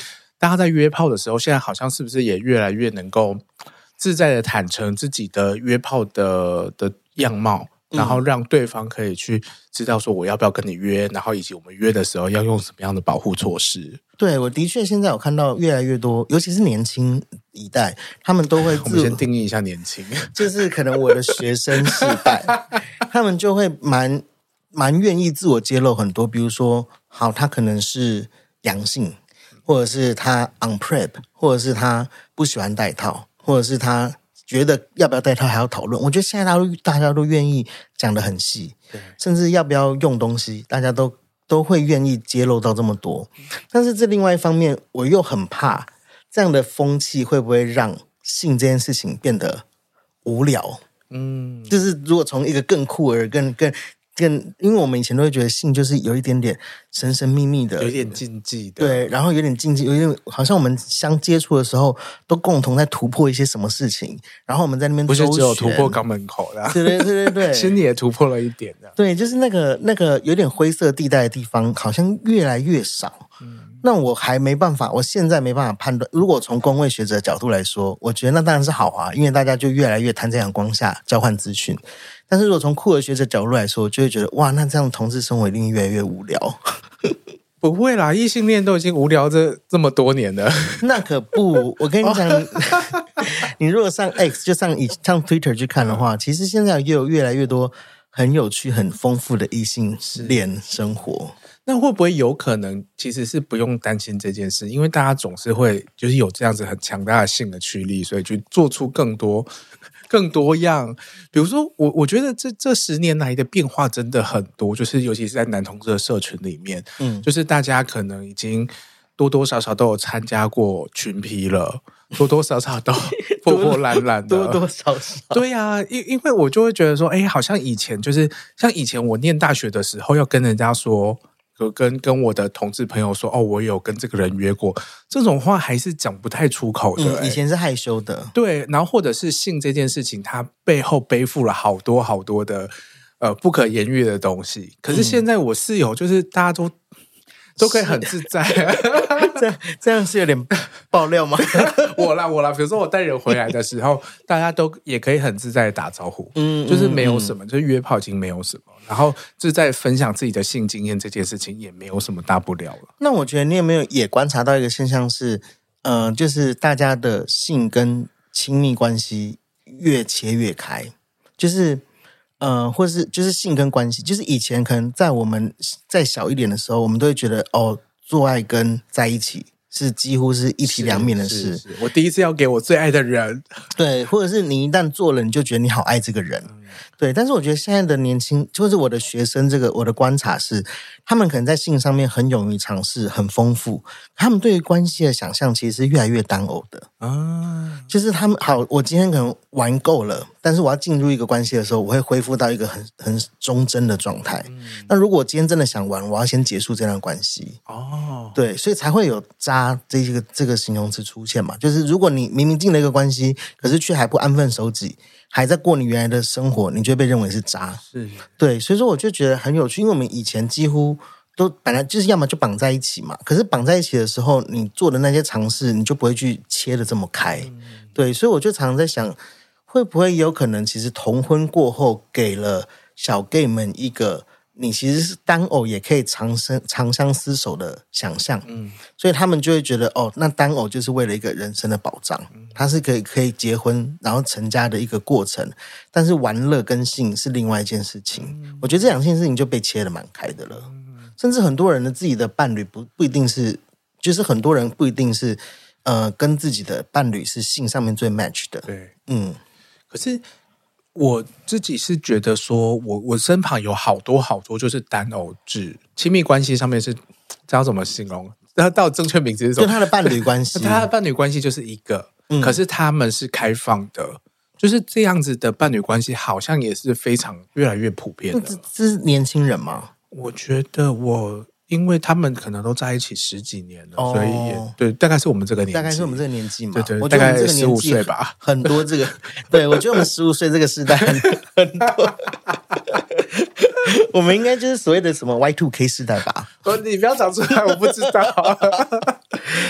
Speaker 2: 大家在约炮的时候，现在好像是不是也越来越能够自在的坦诚自己的约炮的的样貌，然后让对方可以去知道说我要不要跟你约，然后以及我们约的时候要用什么样的保护措施。
Speaker 1: 对，我的确现在有看到越来越多，尤其是年轻一代，他们都会自我，
Speaker 2: 我们先定义一下年轻，
Speaker 1: 就是可能我的学生世代他们就会蛮蛮愿意自我揭露很多，比如说好，他可能是阳性，或者是他 on prep， 或者是他不喜欢戴套，或者是他觉得要不要戴套还要讨论。我觉得现在大家都大家都愿意讲得很细，甚至要不要用东西，大家都都会愿意揭露到这么多。但是这另外一方面，我又很怕这样的风气会不会让性这件事情变得无聊。嗯，就是如果从一个更酷而更更更，因为我们以前都会觉得性就是有一点点神神秘秘的，
Speaker 2: 有点禁忌的，
Speaker 1: 对，然后有点禁忌，有点好像我们相接触的时候都共同在突破一些什么事情，然后我们在那边
Speaker 2: 不是只有突破肛门口的，
Speaker 1: 对对对对对，
Speaker 2: 心里也突破了一点的，
Speaker 1: 对，就是那个那个有点灰色地带的地方，好像越来越少。嗯，那我还没办法，我现在没办法判断。如果从公卫学者的角度来说，我觉得那当然是好啊，因为大家就越来越摊在阳光下交换资讯。但是如果从酷儿学者角度来说，我就会觉得哇，那这样同志生活一定越来越无聊。
Speaker 2: 不会啦，异性恋都已经无聊这这么多年了。
Speaker 1: 那可不，我跟你讲，你, 你如果上 X 就上上 Twitter 去看的话，其实现在也有越来越多很有趣、很丰富的异性恋生活。
Speaker 2: 那会不会有可能其实是不用担心这件事，因为大家总是会就是有这样子很强大的性的驱力，所以去做出更多更多样。比如说我我觉得这这十年来的变化真的很多，就是尤其是在男同志的社群里面，嗯，就是大家可能已经多多少少都有参加过群批了，多多少少都破破烂烂的，
Speaker 1: 多多少少，
Speaker 2: 对啊，因因为我就会觉得说，哎，好像以前就是像以前我念大学的时候，要跟人家说。跟跟我的同志朋友说，哦，我有跟这个人约过，这种话还是讲不太出口的、欸
Speaker 1: 嗯。以前是害羞的，
Speaker 2: 对，然后或者是性这件事情，它背后背负了好多好多的呃不可言喻的东西。可是现在我室友就是大家都、嗯、都可以很自在，
Speaker 1: 这样这样是有点爆料吗？
Speaker 2: 我啦我啦，比如说我带人回来的时候，大家都也可以很自在的打招呼，嗯，就是没有什么，嗯、就是约炮已经没有什么。然后就在分享自己的性经验这件事情也没有什么大不了了。
Speaker 1: 那我觉得你有没有也观察到一个现象是，呃，就是大家的性跟亲密关系越切越开，就是呃，或是就是性跟关系，就是以前可能在我们再小一点的时候，我们都会觉得哦，做爱跟在一起是几乎是一体两面的事。
Speaker 2: 是是是，我第一次要给我最爱的人，
Speaker 1: 对，或者是你一旦做了，你就觉得你好爱这个人。嗯，对，但是我觉得现在的年轻，就是我的学生，这个我的观察是，他们可能在性上面很勇于尝试，很丰富。他们对于关系的想象其实是越来越单偶的啊，就是他们好，我今天可能玩够了，但是我要进入一个关系的时候，我会恢复到一个很很忠贞的状态。嗯，那如果我今天真的想玩，我要先结束这段关系。哦，对，所以才会有渣这个这个形容词出现嘛。就是如果你明明进了一个关系，可是却还不安分守己，还在过你原来的生活，你就会被认为是渣。是，对，所以说我就觉得很有趣，因为我们以前几乎都本来就是要么就绑在一起嘛，可是绑在一起的时候，你做的那些尝试，你就不会去切得这么开。嗯，对，所以我就常常在想，会不会有可能，其实同婚过后，给了小 gay 们一个你其实是单偶也可以长生长相厮守的想象。嗯，所以他们就会觉得哦，那单偶就是为了一个人生的保障，嗯，它是可以可以结婚然后成家的一个过程，但是玩乐跟性是另外一件事情。嗯，我觉得这两件事情就被切得蛮开的了。嗯，甚至很多人的自己的伴侣不不一定是，就是很多人不一定是呃跟自己的伴侣是性上面最 match 的。
Speaker 2: 对，嗯，可是。我自己是觉得说我我身旁有好多好多就是单偶制亲密关系上面是知道怎么形容，那到正确名字是什么？
Speaker 1: 就他的伴侣关系，
Speaker 2: 他的伴侣关系就是一个，嗯，可是他们是开放的，就是这样子的伴侣关系好像也是非常越来越普遍的。
Speaker 1: 这这是年轻人吗？
Speaker 2: 我觉得我因为他们可能都在一起十几年了，哦，所以也对，大概是我们这个年纪，
Speaker 1: 大概是我们这个年纪嘛，
Speaker 2: 对对，
Speaker 1: 我
Speaker 2: 大概十五岁吧，
Speaker 1: 很多这个，对，我觉得我们十五岁这个时代很很多，我们应该就是所谓的什么 Y 二 K 时代吧？
Speaker 2: 你不要讲出来，我不知道。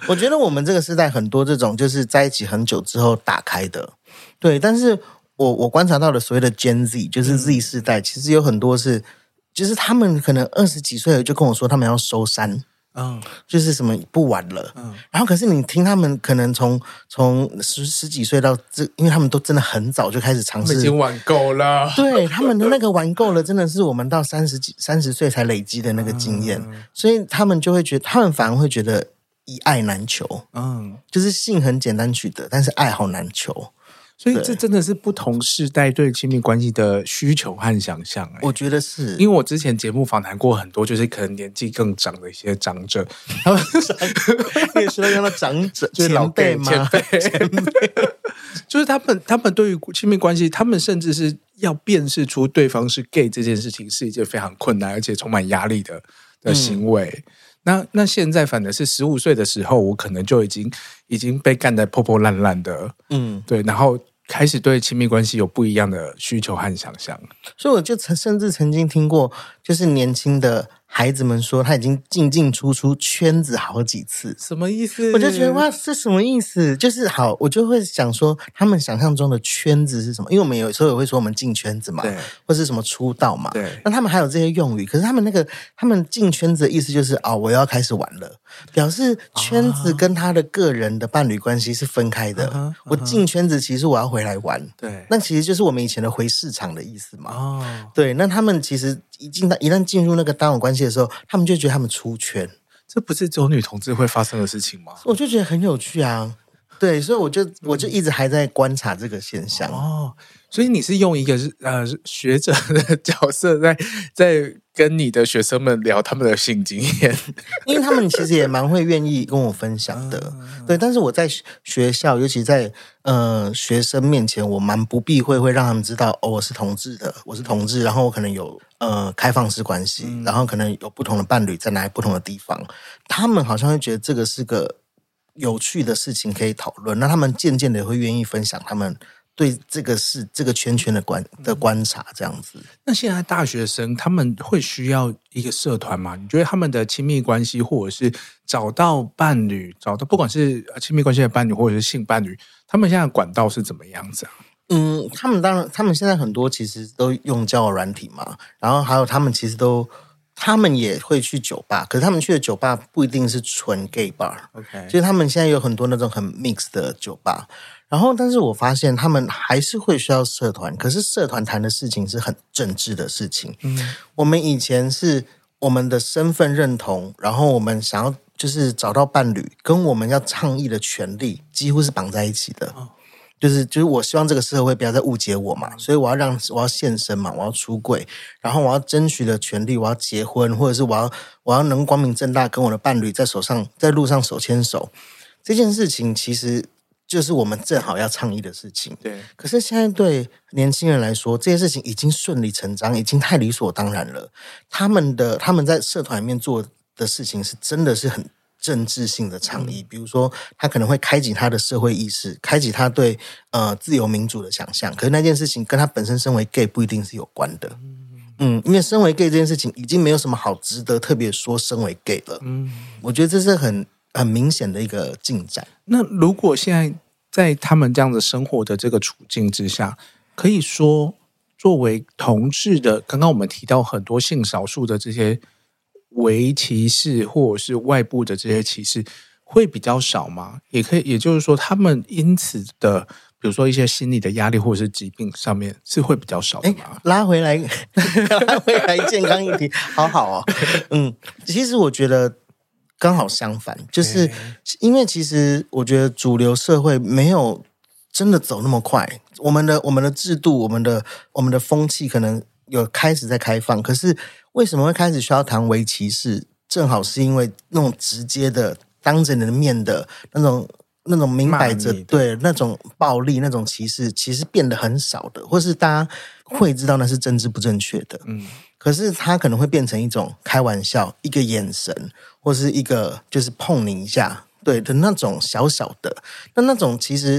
Speaker 1: 我觉得我们这个时代很多这种就是在一起很久之后打开的，对。但是我我观察到的所谓的 Gen Z， 就是 Z 世代，嗯、其实有很多是，就是他们可能二十几岁了就跟我说他们要收山。嗯，就是什么不玩了，嗯，然后可是你听他们可能从从十十几岁到这，因为他们都真的很早就开始尝试，
Speaker 2: 已经玩够了，
Speaker 1: 对，他们的那个玩够了，真的是我们到三十几三十岁才累积的那个经验，嗯、所以他们就会觉得，他们反而会觉得一爱难求，嗯，就是性很简单取得，但是爱好难求。
Speaker 2: 所以这真的是不同世代对亲密关系的需求和想象、欸。
Speaker 1: 我觉得是，
Speaker 2: 因为我之前节目访谈过很多，就是可能年纪更长的一些长者，他们
Speaker 1: 你也说到用到长者，
Speaker 2: 就是老辈吗？前辈，前辈就是他们，他们对于亲密关系，他们甚至是要辨识出对方是 gay 这件事情，是一件非常困难而且充满压力的的行为。嗯那那现在反而是十五岁的时候，我可能就已经已经被干得破破烂烂的，嗯，对，然后开始对亲密关系有不一样的需求和想象。
Speaker 1: 所以我就甚至曾经听过，就是年轻的孩子们说他已经进进出出圈子好几次。
Speaker 2: 什么意思？
Speaker 1: 我就觉得哇，这什么意思？就是好，我就会想说他们想象中的圈子是什么？因为我们有时候也会说我们进圈子嘛，对，或是什么出道嘛，对。那他们还有这些用语，可是他们那个他们进圈子的意思就是哦，我要开始玩了，表示圈子跟他的个人的伴侣关系是分开的。啊、我进圈子其实我要回来玩，对，那其实就是我们以前的回市场的意思嘛。哦，对，那他们其实一进到一旦进入那个单友关系的时候，他们就觉得他们出圈。
Speaker 2: 这不是只有女同志会发生的事情吗？
Speaker 1: 我就觉得很有趣啊，对，所以我就我就一直还在观察这个现象。
Speaker 2: 哦，所以你是用一个呃学者的角色在在跟你的学生们聊他们的性经验，
Speaker 1: 因为他们其实也蛮会愿意跟我分享的，嗯、对。但是我在学校，尤其在呃学生面前，我蛮不避讳会让他们知道，哦，我是同志的，我是同志，然后我可能有。呃，开放式关系，嗯、然后可能有不同的伴侣在哪里不同的地方，他们好像会觉得这个是个有趣的事情可以讨论，那他们渐渐的会愿意分享他们对这个事这个圈圈的观的观察，这样子。
Speaker 2: 那现在大学生他们会需要一个社团吗？你觉得他们的亲密关系，或者是找到伴侣，找到不管是亲密关系的伴侣，或者是性伴侣，他们现在的管道是怎么样子啊？
Speaker 1: 嗯，他们当然，他们现在很多其实都用交友软体嘛，然后还有他们其实都，他们也会去酒吧，可是他们去的酒吧不一定是纯 gay bar，OK， 就是他们现在有很多那种很 mix 的酒吧，然后但是我发现他们还是会需要社团，可是社团谈的事情是很政治的事情。嗯，我们以前是我们的身份认同，然后我们想要就是找到伴侣，跟我们要倡议的权利几乎是绑在一起的。哦，就是就是我希望这个社会不要再误解我嘛，所以我要让我要献身嘛，我要出柜，然后我要争取的权利，我要结婚，或者是我要我要能光明正大跟我的伴侣在手上在路上手牵手，这件事情其实就是我们正好要倡议的事情。对，可是现在对年轻人来说，这些事情已经顺理成章，已经太理所当然了。他们的他们在社团里面做的事情是真的是很政治性的倡议，比如说他可能会开启他的社会意识，开启他对呃自由民主的想象，可是那件事情跟他本身身为 gay 不一定是有关的。嗯，因为身为 gay 这件事情已经没有什么好值得特别说身为 gay 了。嗯，我觉得这是很很明显的一个进展。
Speaker 2: 那如果现在在他们这样的生活的这个处境之下，可以说作为同志的，刚刚我们提到很多性少数的这些为歧视或者是外部的这些歧视会比较少吗？也可以，也就是说他们因此的比如说一些心理的压力或者是疾病上面是会比较少的吗？
Speaker 1: 拉回来拉回来健康议题好好哦。嗯，其实我觉得刚好相反，就是因为其实我觉得主流社会没有真的走那么快，我们的我们的制度我们的我们的风气可能有开始在开放，可是为什么会开始需要谈为歧视？正好是因为那种直接的当着你的面的那种那种明摆着对那种暴力那种歧视其实变得很少的，或是大家会知道那是政治不正确的。嗯，可是它可能会变成一种开玩笑，一个眼神或是一个就是碰你一下对的那种小小的，那那种其实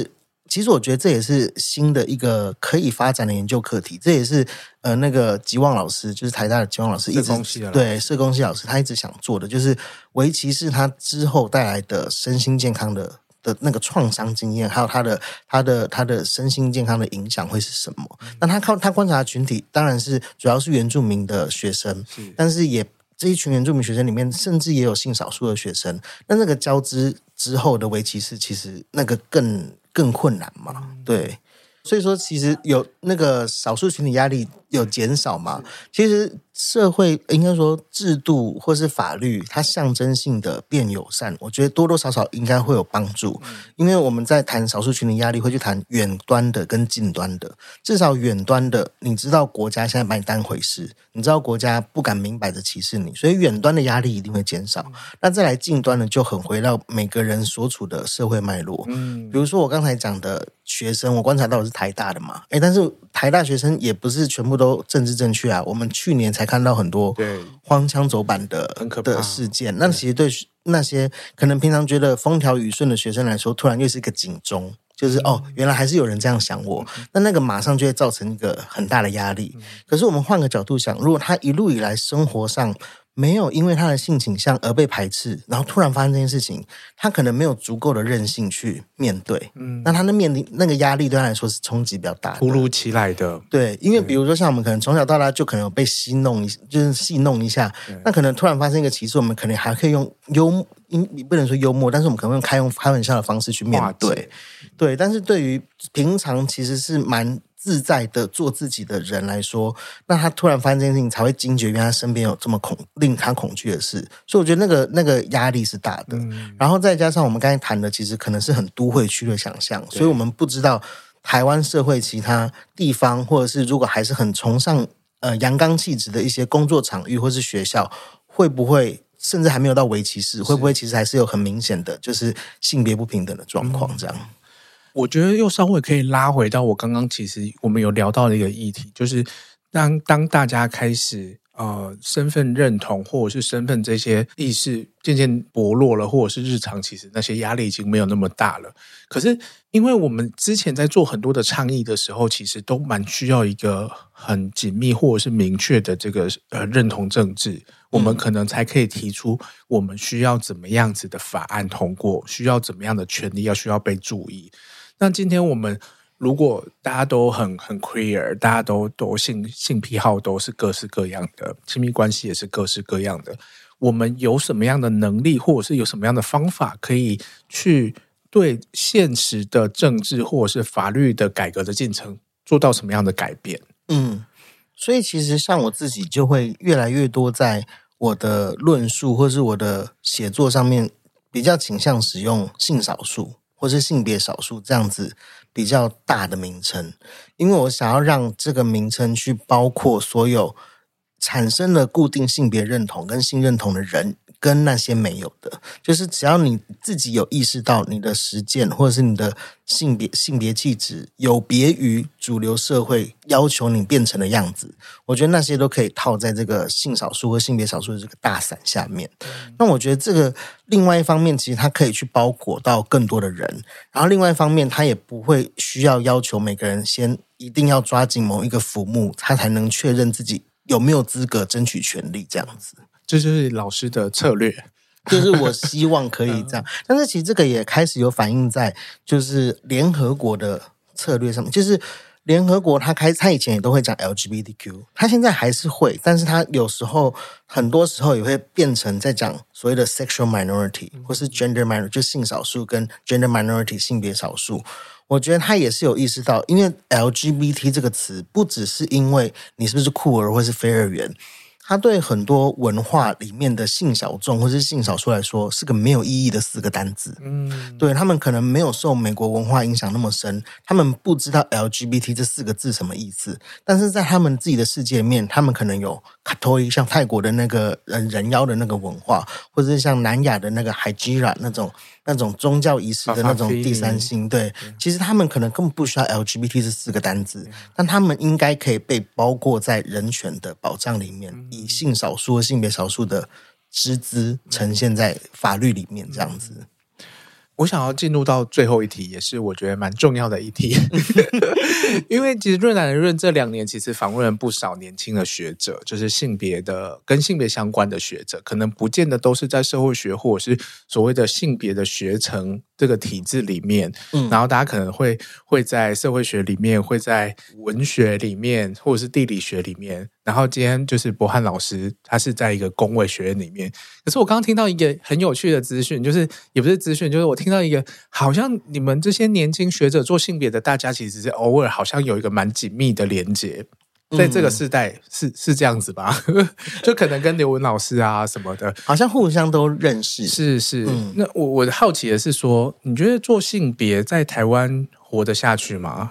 Speaker 1: 其实我觉得这也是新的一个可以发展的研究课题，这也是呃那个吉旺老师，就是台大的吉旺老师，一直
Speaker 2: 社工系的老师
Speaker 1: 对社工系老师，他一直想做的就是围棋是他之后带来的身心健康的的那个创伤经验，还有他的他的他的身心健康的影响会是什么？嗯、那他靠他观察的群体当然是主要是原住民的学生，是但是也这一群原住民学生里面，甚至也有性少数的学生。那那个交织之后的围棋是其实那个更。更困难嘛，对，所以说其实有那个少数群体压力有减少嘛，其实社会应该说制度或是法律，它象征性的变友善，我觉得多多少少应该会有帮助，因为我们在谈少数群体压力，会去谈远端的跟近端的，至少远端的，你知道国家现在把你当回事，你知道国家不敢明摆着歧视你，所以远端的压力一定会减少。那再来近端的，就很回到每个人所处的社会脉络，嗯，比如说我刚才讲的学生，我观察到的是台大的嘛，诶，但是台大学生也不是全部都政治正确啊，我们去年才看到很多荒腔走板的的事件，那其实对那些可能平常觉得风调雨顺的学生来说，突然又是一个警钟，就是哦，原来还是有人这样想我，那那个马上就会造成一个很大的压力。可是我们换个角度想，如果他一路以来生活上没有因为他的性倾向而被排斥，然后突然发生这件事情，他可能没有足够的韧性去面对，嗯，那他的面临那个压力对他来说是冲击比较大的，
Speaker 2: 突如其来的。
Speaker 1: 对，因为比如说像我们可能从小到大就可能有被戏弄，就是戏弄一下，那可能突然发生一个歧视，我们可能还可以用幽默，你不能说幽默，但是我们可能用开用开玩笑的方式去面对，对。但是对于平常其实是蛮自在的做自己的人来说，那他突然发生这件事情才会惊觉，原来他身边有这么恐令他恐惧的事，所以我觉得那个那个压力是大的、嗯、然后再加上我们刚才谈的其实可能是很都会区的想象，所以我们不知道台湾社会其他地方，或者是如果还是很崇尚呃阳刚气质的一些工作场域或是学校，会不会甚至还没有到围棋室，会不会其实还是有很明显的就是性别不平等的状况这样、嗯，
Speaker 2: 我觉得又稍微可以拉回到我刚刚其实我们有聊到的一个议题，就是当当大家开始呃身份认同或者是身份这些意识渐渐薄弱了，或者是日常其实那些压力已经没有那么大了。可是因为我们之前在做很多的倡议的时候，其实都蛮需要一个很紧密或者是明确的这个呃认同政治，我们可能才可以提出我们需要怎么样子的法案通过，需要怎么样的权利要需要被注意。那今天我们如果大家都很很 queer， 大家都都性性癖好都是各式各样的，亲密关系也是各式各样的，我们有什么样的能力，或者是有什么样的方法，可以去对现实的政治或者是法律的改革的进程做到什么样的改变？
Speaker 1: 嗯，所以其实像我自己就会越来越多在我的论述或是我的写作上面比较倾向使用性少数或是性别少数这样子比较大的名称，因为我想要让这个名称去包括所有产生了固定性别认同跟性认同的人跟那些没有的，就是只要你自己有意识到你的实践或者是你的性别性别气质有别于主流社会要求你变成的样子，我觉得那些都可以套在这个性少数和性别少数的这个大伞下面、嗯、那我觉得这个另外一方面其实它可以去包裹到更多的人，然后另外一方面它也不会需要要求每个人先一定要抓紧某一个浮木，他才能确认自己有没有资格争取权利这样子。
Speaker 2: 这就是老师的策略，
Speaker 1: 就是我希望可以这样但是其实这个也开始有反映在就是联合国的策略上面，就是联合国他开他以前也都会讲 L G B T Q， 他现在还是会，但是他有时候很多时候也会变成在讲所谓的 sexual minority 或是 gender minority， 就性少数跟 gender minority 性别少数。我觉得他也是有意识到，因为 L G B T 这个词不只是因为你是不是酷儿或是非二元，它对很多文化里面的性小众或是性少数来说是个没有意义的四个单字。嗯，对，他们可能没有受美国文化影响那么深，他们不知道 L G B T 这四个字什么意思，但是在他们自己的世界里面，他们可能有卡托伊，像泰国的那个人妖的那个文化，或者是像南亚的那个海基拉那种那种宗教仪式的那种第三性，对，其实他们可能根本不需要 L G B T 这四个单字，但他们应该可以被包括在人权的保障里面，以性少数和性别少数的之姿呈现在法律里面这样子。
Speaker 2: 我想要进入到最后一题，也是我觉得蛮重要的一题因为其实润男的润这两年其实访问了不少年轻的学者，就是性别的跟性别相关的学者，可能不见得都是在社会学或者是所谓的性别的学程这个体制里面、嗯、然后大家可能会会在社会学里面，会在文学里面，或者是地理学里面，然后今天就是柏翰老师他是在一个公卫学院里面。可是我刚刚听到一个很有趣的资讯，就是也不是资讯，就是我听到一个好像你们这些年轻学者做性别的，大家其实是偶尔好像有一个蛮紧密的连结，在这个世代、嗯、是是这样子吧就可能跟刘文老师啊什么的
Speaker 1: 好像互相都认识。
Speaker 2: 是是、嗯、那我我好奇的是说，你觉得做性别在台湾活得下去吗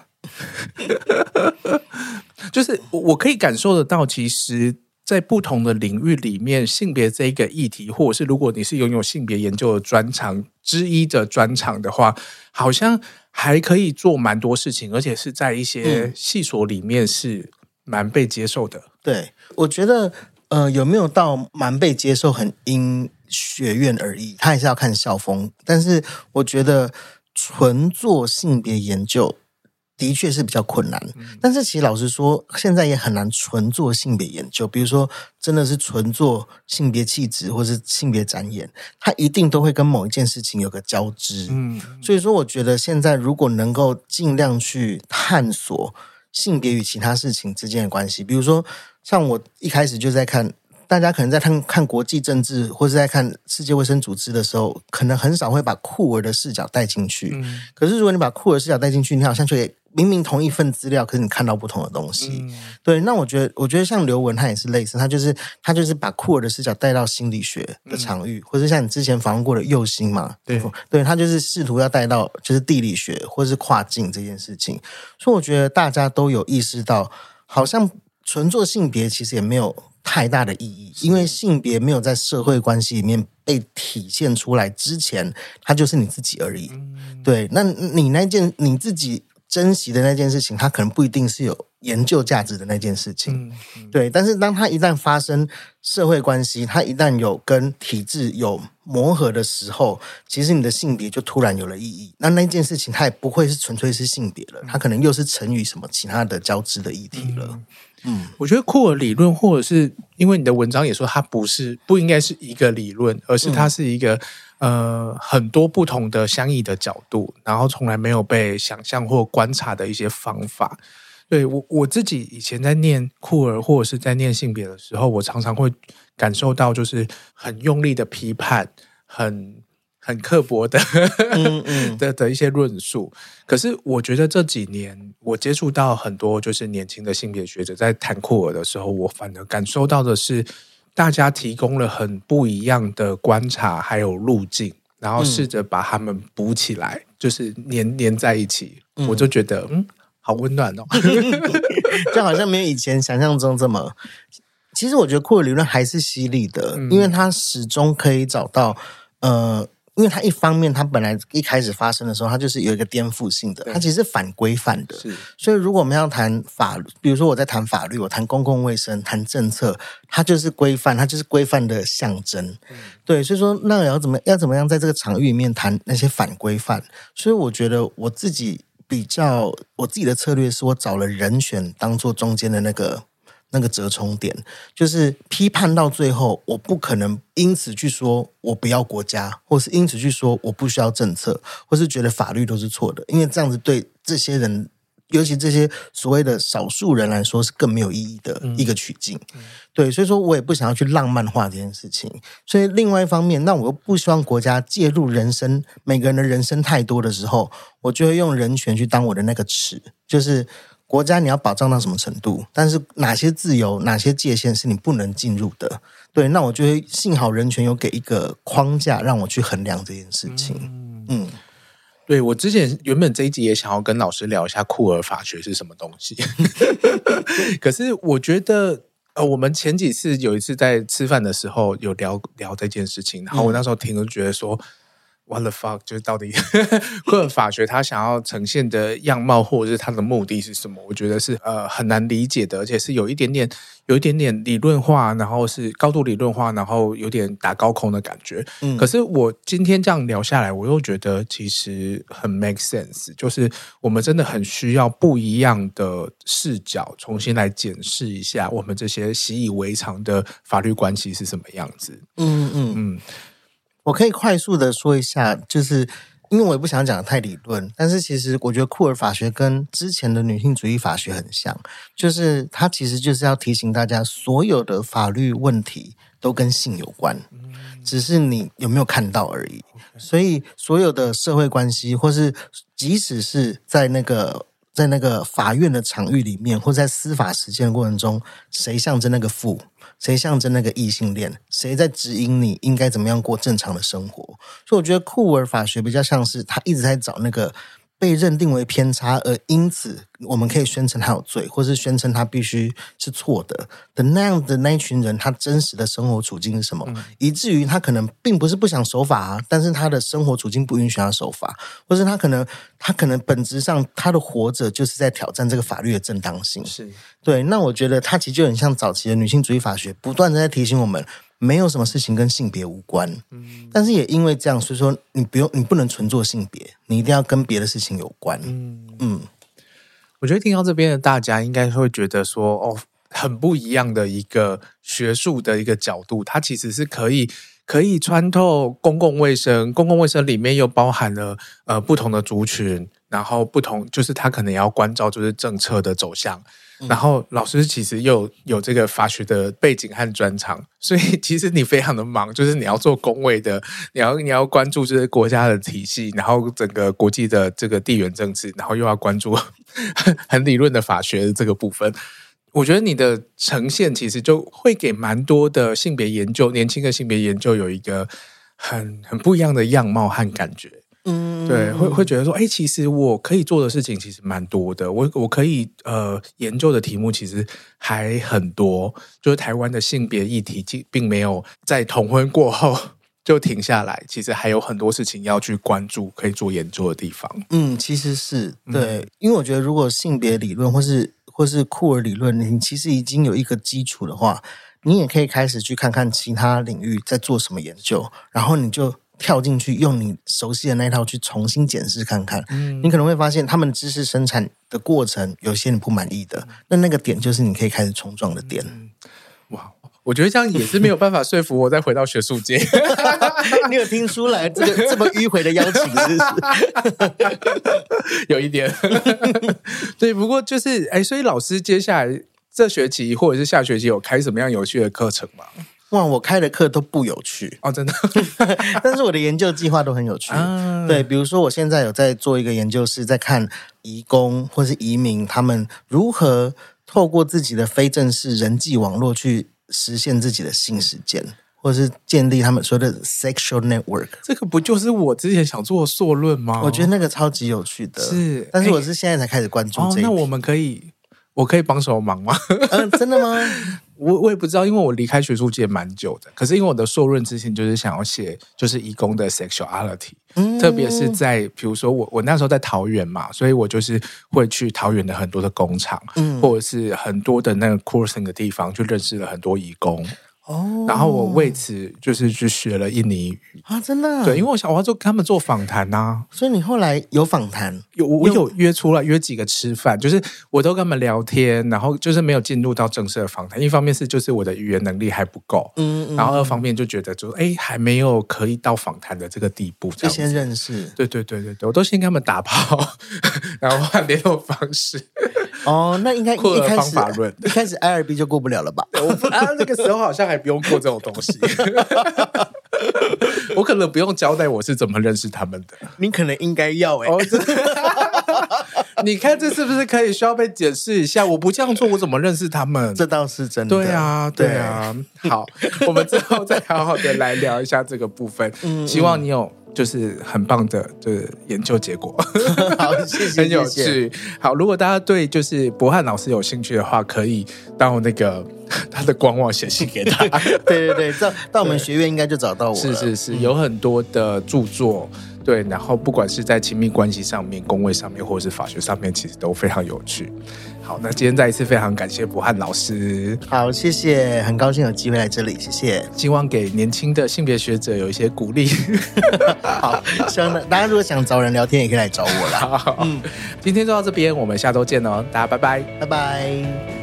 Speaker 2: 就是我可以感受得到，其实在不同的领域里面，性别这一个议题，或者是如果你是拥有性别研究的专长之一的专长的话，好像还可以做蛮多事情，而且是在一些系所里面是蛮被接受的。
Speaker 1: 对，我觉得呃有没有到蛮被接受很因学院而异，他还是要看校风。但是我觉得纯做性别研究的确是比较困难、嗯、但是其实老实说现在也很难纯做性别研究，比如说真的是纯做性别气质或是性别展演，它一定都会跟某一件事情有个交织、嗯、所以说我觉得现在如果能够尽量去探索性别与其他事情之间的关系，比如说像我一开始就在看，大家可能在看看国际政治或是在看世界卫生组织的时候，可能很少会把酷儿的视角带进去、嗯、可是如果你把酷儿视角带进去，你好像就明明同一份资料，可是你看到不同的东西、嗯、对。那我觉得我觉得像刘文他也是类似，他就是他就是把酷儿的视角带到心理学的场域、嗯、或者像你之前访问过的佑星嘛，对对，他就是试图要带到就是地理学或是跨境这件事情。所以我觉得大家都有意识到，好像纯做性别其实也没有太大的意义，因为性别没有在社会关系里面被体现出来之前，它就是你自己而已、嗯、对。那你那件你自己珍惜的那件事情，它可能不一定是有研究价值的那件事情、嗯嗯、对。但是当它一旦发生社会关系，它一旦有跟体制有磨合的时候，其实你的性别就突然有了意义。那那件事情它也不会是纯粹是性别了，它可能又是成于什么其他的交织的议题了。嗯
Speaker 2: 嗯，我觉得酷儿理论，或者是因为你的文章也说它不是不应该是一个理论，而是它是一个、嗯、呃很多不同的相异的角度，然后从来没有被想象或观察的一些方法。对，我我自己以前在念酷儿或者是在念性别的时候，我常常会感受到就是很用力的批判，很很刻薄的嗯嗯的的一些论述。可是我觉得这几年我接触到很多就是年轻的性别学者在谈酷儿的时候，我反而感受到的是大家提供了很不一样的观察还有路径，然后试着把他们补起来、嗯、就是连连在一起、嗯、我就觉得嗯好温暖哦
Speaker 1: 就好像没有以前想象中这么，其实我觉得酷儿理论还是犀利的、嗯、因为它始终可以找到呃因为它一方面它本来一开始发生的时候它就是有一个颠覆性的，它其实是反规范的，所以如果我们要谈法律，比如说我在谈法律，我谈公共卫生，谈政策，它就是规范，它就是规范的象征、嗯、对。所以说那要怎么要怎么样在这个场域里面谈那些反规范，所以我觉得我自己比较我自己的策略是我找了人权当做中间的那个那个折冲点，就是批判到最后我不可能因此去说我不要国家，或是因此去说我不需要政策，或是觉得法律都是错的，因为这样子对这些人，尤其这些所谓的少数人来说是更没有意义的一个取径、嗯嗯、对。所以说我也不想要去浪漫化这件事情，所以另外一方面，那我又不希望国家介入人生每个人的人生太多的时候，我就会用人权去当我的那个尺，就是国家你要保障到什么程度，但是哪些自由哪些界限是你不能进入的，对。那我觉得幸好人权有给一个框架让我去衡量这件事情。嗯嗯，
Speaker 2: 对，我之前原本这一集也想要跟老师聊一下酷儿法学是什么东西可是我觉得呃，我们前几次有一次在吃饭的时候有聊聊这件事情，然后我那时候听就觉得说 what the fuck， 就是到底库尔法学他想要呈现的样貌或者是他的目的是什么，我觉得是呃很难理解的，而且是有一点点有一点点理论化，然后是高度理论化，然后有点打高空的感觉、嗯、可是我今天这样聊下来，我又觉得其实很 make sense， 就是我们真的很需要不一样的视角重新来检视一下我们这些习以为常的法律关系是什么样子。
Speaker 1: 嗯嗯嗯，我可以快速的说一下，就是因为我也不想讲的太理论，但是其实我觉得库尔法学跟之前的女性主义法学很像，就是它其实就是要提醒大家，所有的法律问题都跟性有关，只是你有没有看到而已。所以所有的社会关系，或是即使是在那个在那个法院的场域里面，或在司法实践的过程中，谁象征那个父，谁象征那个异性恋，谁在指引你应该怎么样过正常的生活。所以我觉得库尔法学比较像是他一直在找那个被认定为偏差，而因此我们可以宣称他有罪，或是宣称他必须是错的的那样的那一群人，他真实的生活处境是什么、嗯、以至于他可能并不是不想守法啊，但是他的生活处境不允许他守法，或是他可能他可能本质上他的活着就是在挑战这个法律的正当性。
Speaker 2: 是，
Speaker 1: 对，那我觉得他其实就很像早期的女性主义法学，不断的在提醒我们没有什么事情跟性别无关、嗯、但是也因为这样，所以说你不用你不能纯做性别，你一定要跟别的事情有关。嗯嗯，
Speaker 2: 我觉得听到这边的大家应该会觉得说，哦，很不一样的一个学术的一个角度，它其实是可以可以穿透公共卫生，公共卫生里面又包含了呃不同的族群，然后不同就是它可能也要关照就是政策的走向。然后老师其实又 有, 有这个法学的背景和专长，所以其实你非常的忙，就是你要做公卫的，你要你要关注这些国家的体系，然后整个国际的这个地缘政治，然后又要关注很理论的法学的这个部分。我觉得你的呈现其实就会给蛮多的性别研究，年轻的性别研究有一个很很不一样的样貌和感觉。嗯，对，会会觉得说，哎，其实我可以做的事情其实蛮多的，我我可以呃研究的题目其实还很多，就是台湾的性别议题并没有在同婚过后就停下来，其实还有很多事情要去关注，可以做研究的地方。
Speaker 1: 嗯，其实是对、嗯，因为我觉得如果性别理论或是或是库尔理论，你其实已经有一个基础的话，你也可以开始去看看其他领域在做什么研究，然后你就跳进去用你熟悉的那一套去重新检视看看、嗯、你可能会发现他们知识生产的过程有些你不满意的、嗯、那那个点就是你可以开始冲撞的点、嗯、
Speaker 2: 哇，我觉得这样也是没有办法说服我再回到学术界
Speaker 1: 你有听出来这个这么迂回的邀请是不是
Speaker 2: 有一点对，不过就是哎，所以老师接下来这学期或者是下学期有开什么样有趣的课程吗？
Speaker 1: 哇，我开的课都不有趣
Speaker 2: 哦，真的
Speaker 1: 但是我的研究计划都很有趣、啊、对，比如说我现在有在做一个研究室，在看移工或是移民他们如何透过自己的非正式人际网络去实现自己的性实践，或是建立他们说的 sexual network。
Speaker 2: 这个不就是我之前想做的硕论吗？
Speaker 1: 我觉得那个超级有趣的，是，但是我是现在才开始关注这一题、
Speaker 2: 哦、那我们可以我可以帮手忙吗？
Speaker 1: 嗯、呃，真的吗？
Speaker 2: 我我也不知道，因为我离开学术界蛮久的。可是因为我的硕论之前就是想要写就是移工的 sexuality，、嗯、特别是在比如说我我那时候在桃园嘛，所以我就是会去桃园的很多的工厂、嗯，或者是很多的那个 coursing 的地方，就认识了很多移工。哦，然后我为此就是去学了印尼语
Speaker 1: 啊，真的、啊？
Speaker 2: 对，因为我想我要做跟他们做访谈啊，
Speaker 1: 所以你后来有访谈？
Speaker 2: 有，我有约出来约几个吃饭，就是我都跟他们聊天，然后就是没有进入到正式的访谈。一方面是就是我的语言能力还不够，嗯，嗯然后二方面就觉得就哎还没有可以到访谈的这个地步，
Speaker 1: 就先认识。
Speaker 2: 对对对对对，我都先跟他们打炮，然后换联络方式。
Speaker 1: 哦，那应该一开始一开始 I R B 就过不了了吧？
Speaker 2: 我啊，那个时候好像还不用过这种东西。我可能不用交代我是怎么认识他们的。
Speaker 1: 你可能应该要哎、欸。哦，真的。
Speaker 2: 你看这是不是可以需要被解释一下？我不这样做，我怎么认识他们？
Speaker 1: 这倒是真的。
Speaker 2: 对啊，对啊。对好，我们之后再好好的来聊一下这个部分。嗯，希望你有。就是很棒的就是研究结果
Speaker 1: 好，谢谢，
Speaker 2: 很有趣。好，如果大家对就是博翰老师有兴趣的话，可以到那个他的官网写信给他。
Speaker 1: 对对对，到到我们学院应该就找到我了。
Speaker 2: 是是是，有很多的著作。对，然后不管是在亲密关系上面、公卫上面，或者是法学上面，其实都非常有趣。好，那今天再一次非常感谢博翰老师。
Speaker 1: 好，谢谢，很高兴有机会来这里，谢谢。
Speaker 2: 希望给年轻的性别学者有一些鼓励。
Speaker 1: 好，希望大家如果想找人聊天，也可以来找我啦。
Speaker 2: 好，嗯，今天就到这边，我们下周见哦，大家拜拜，
Speaker 1: 拜拜。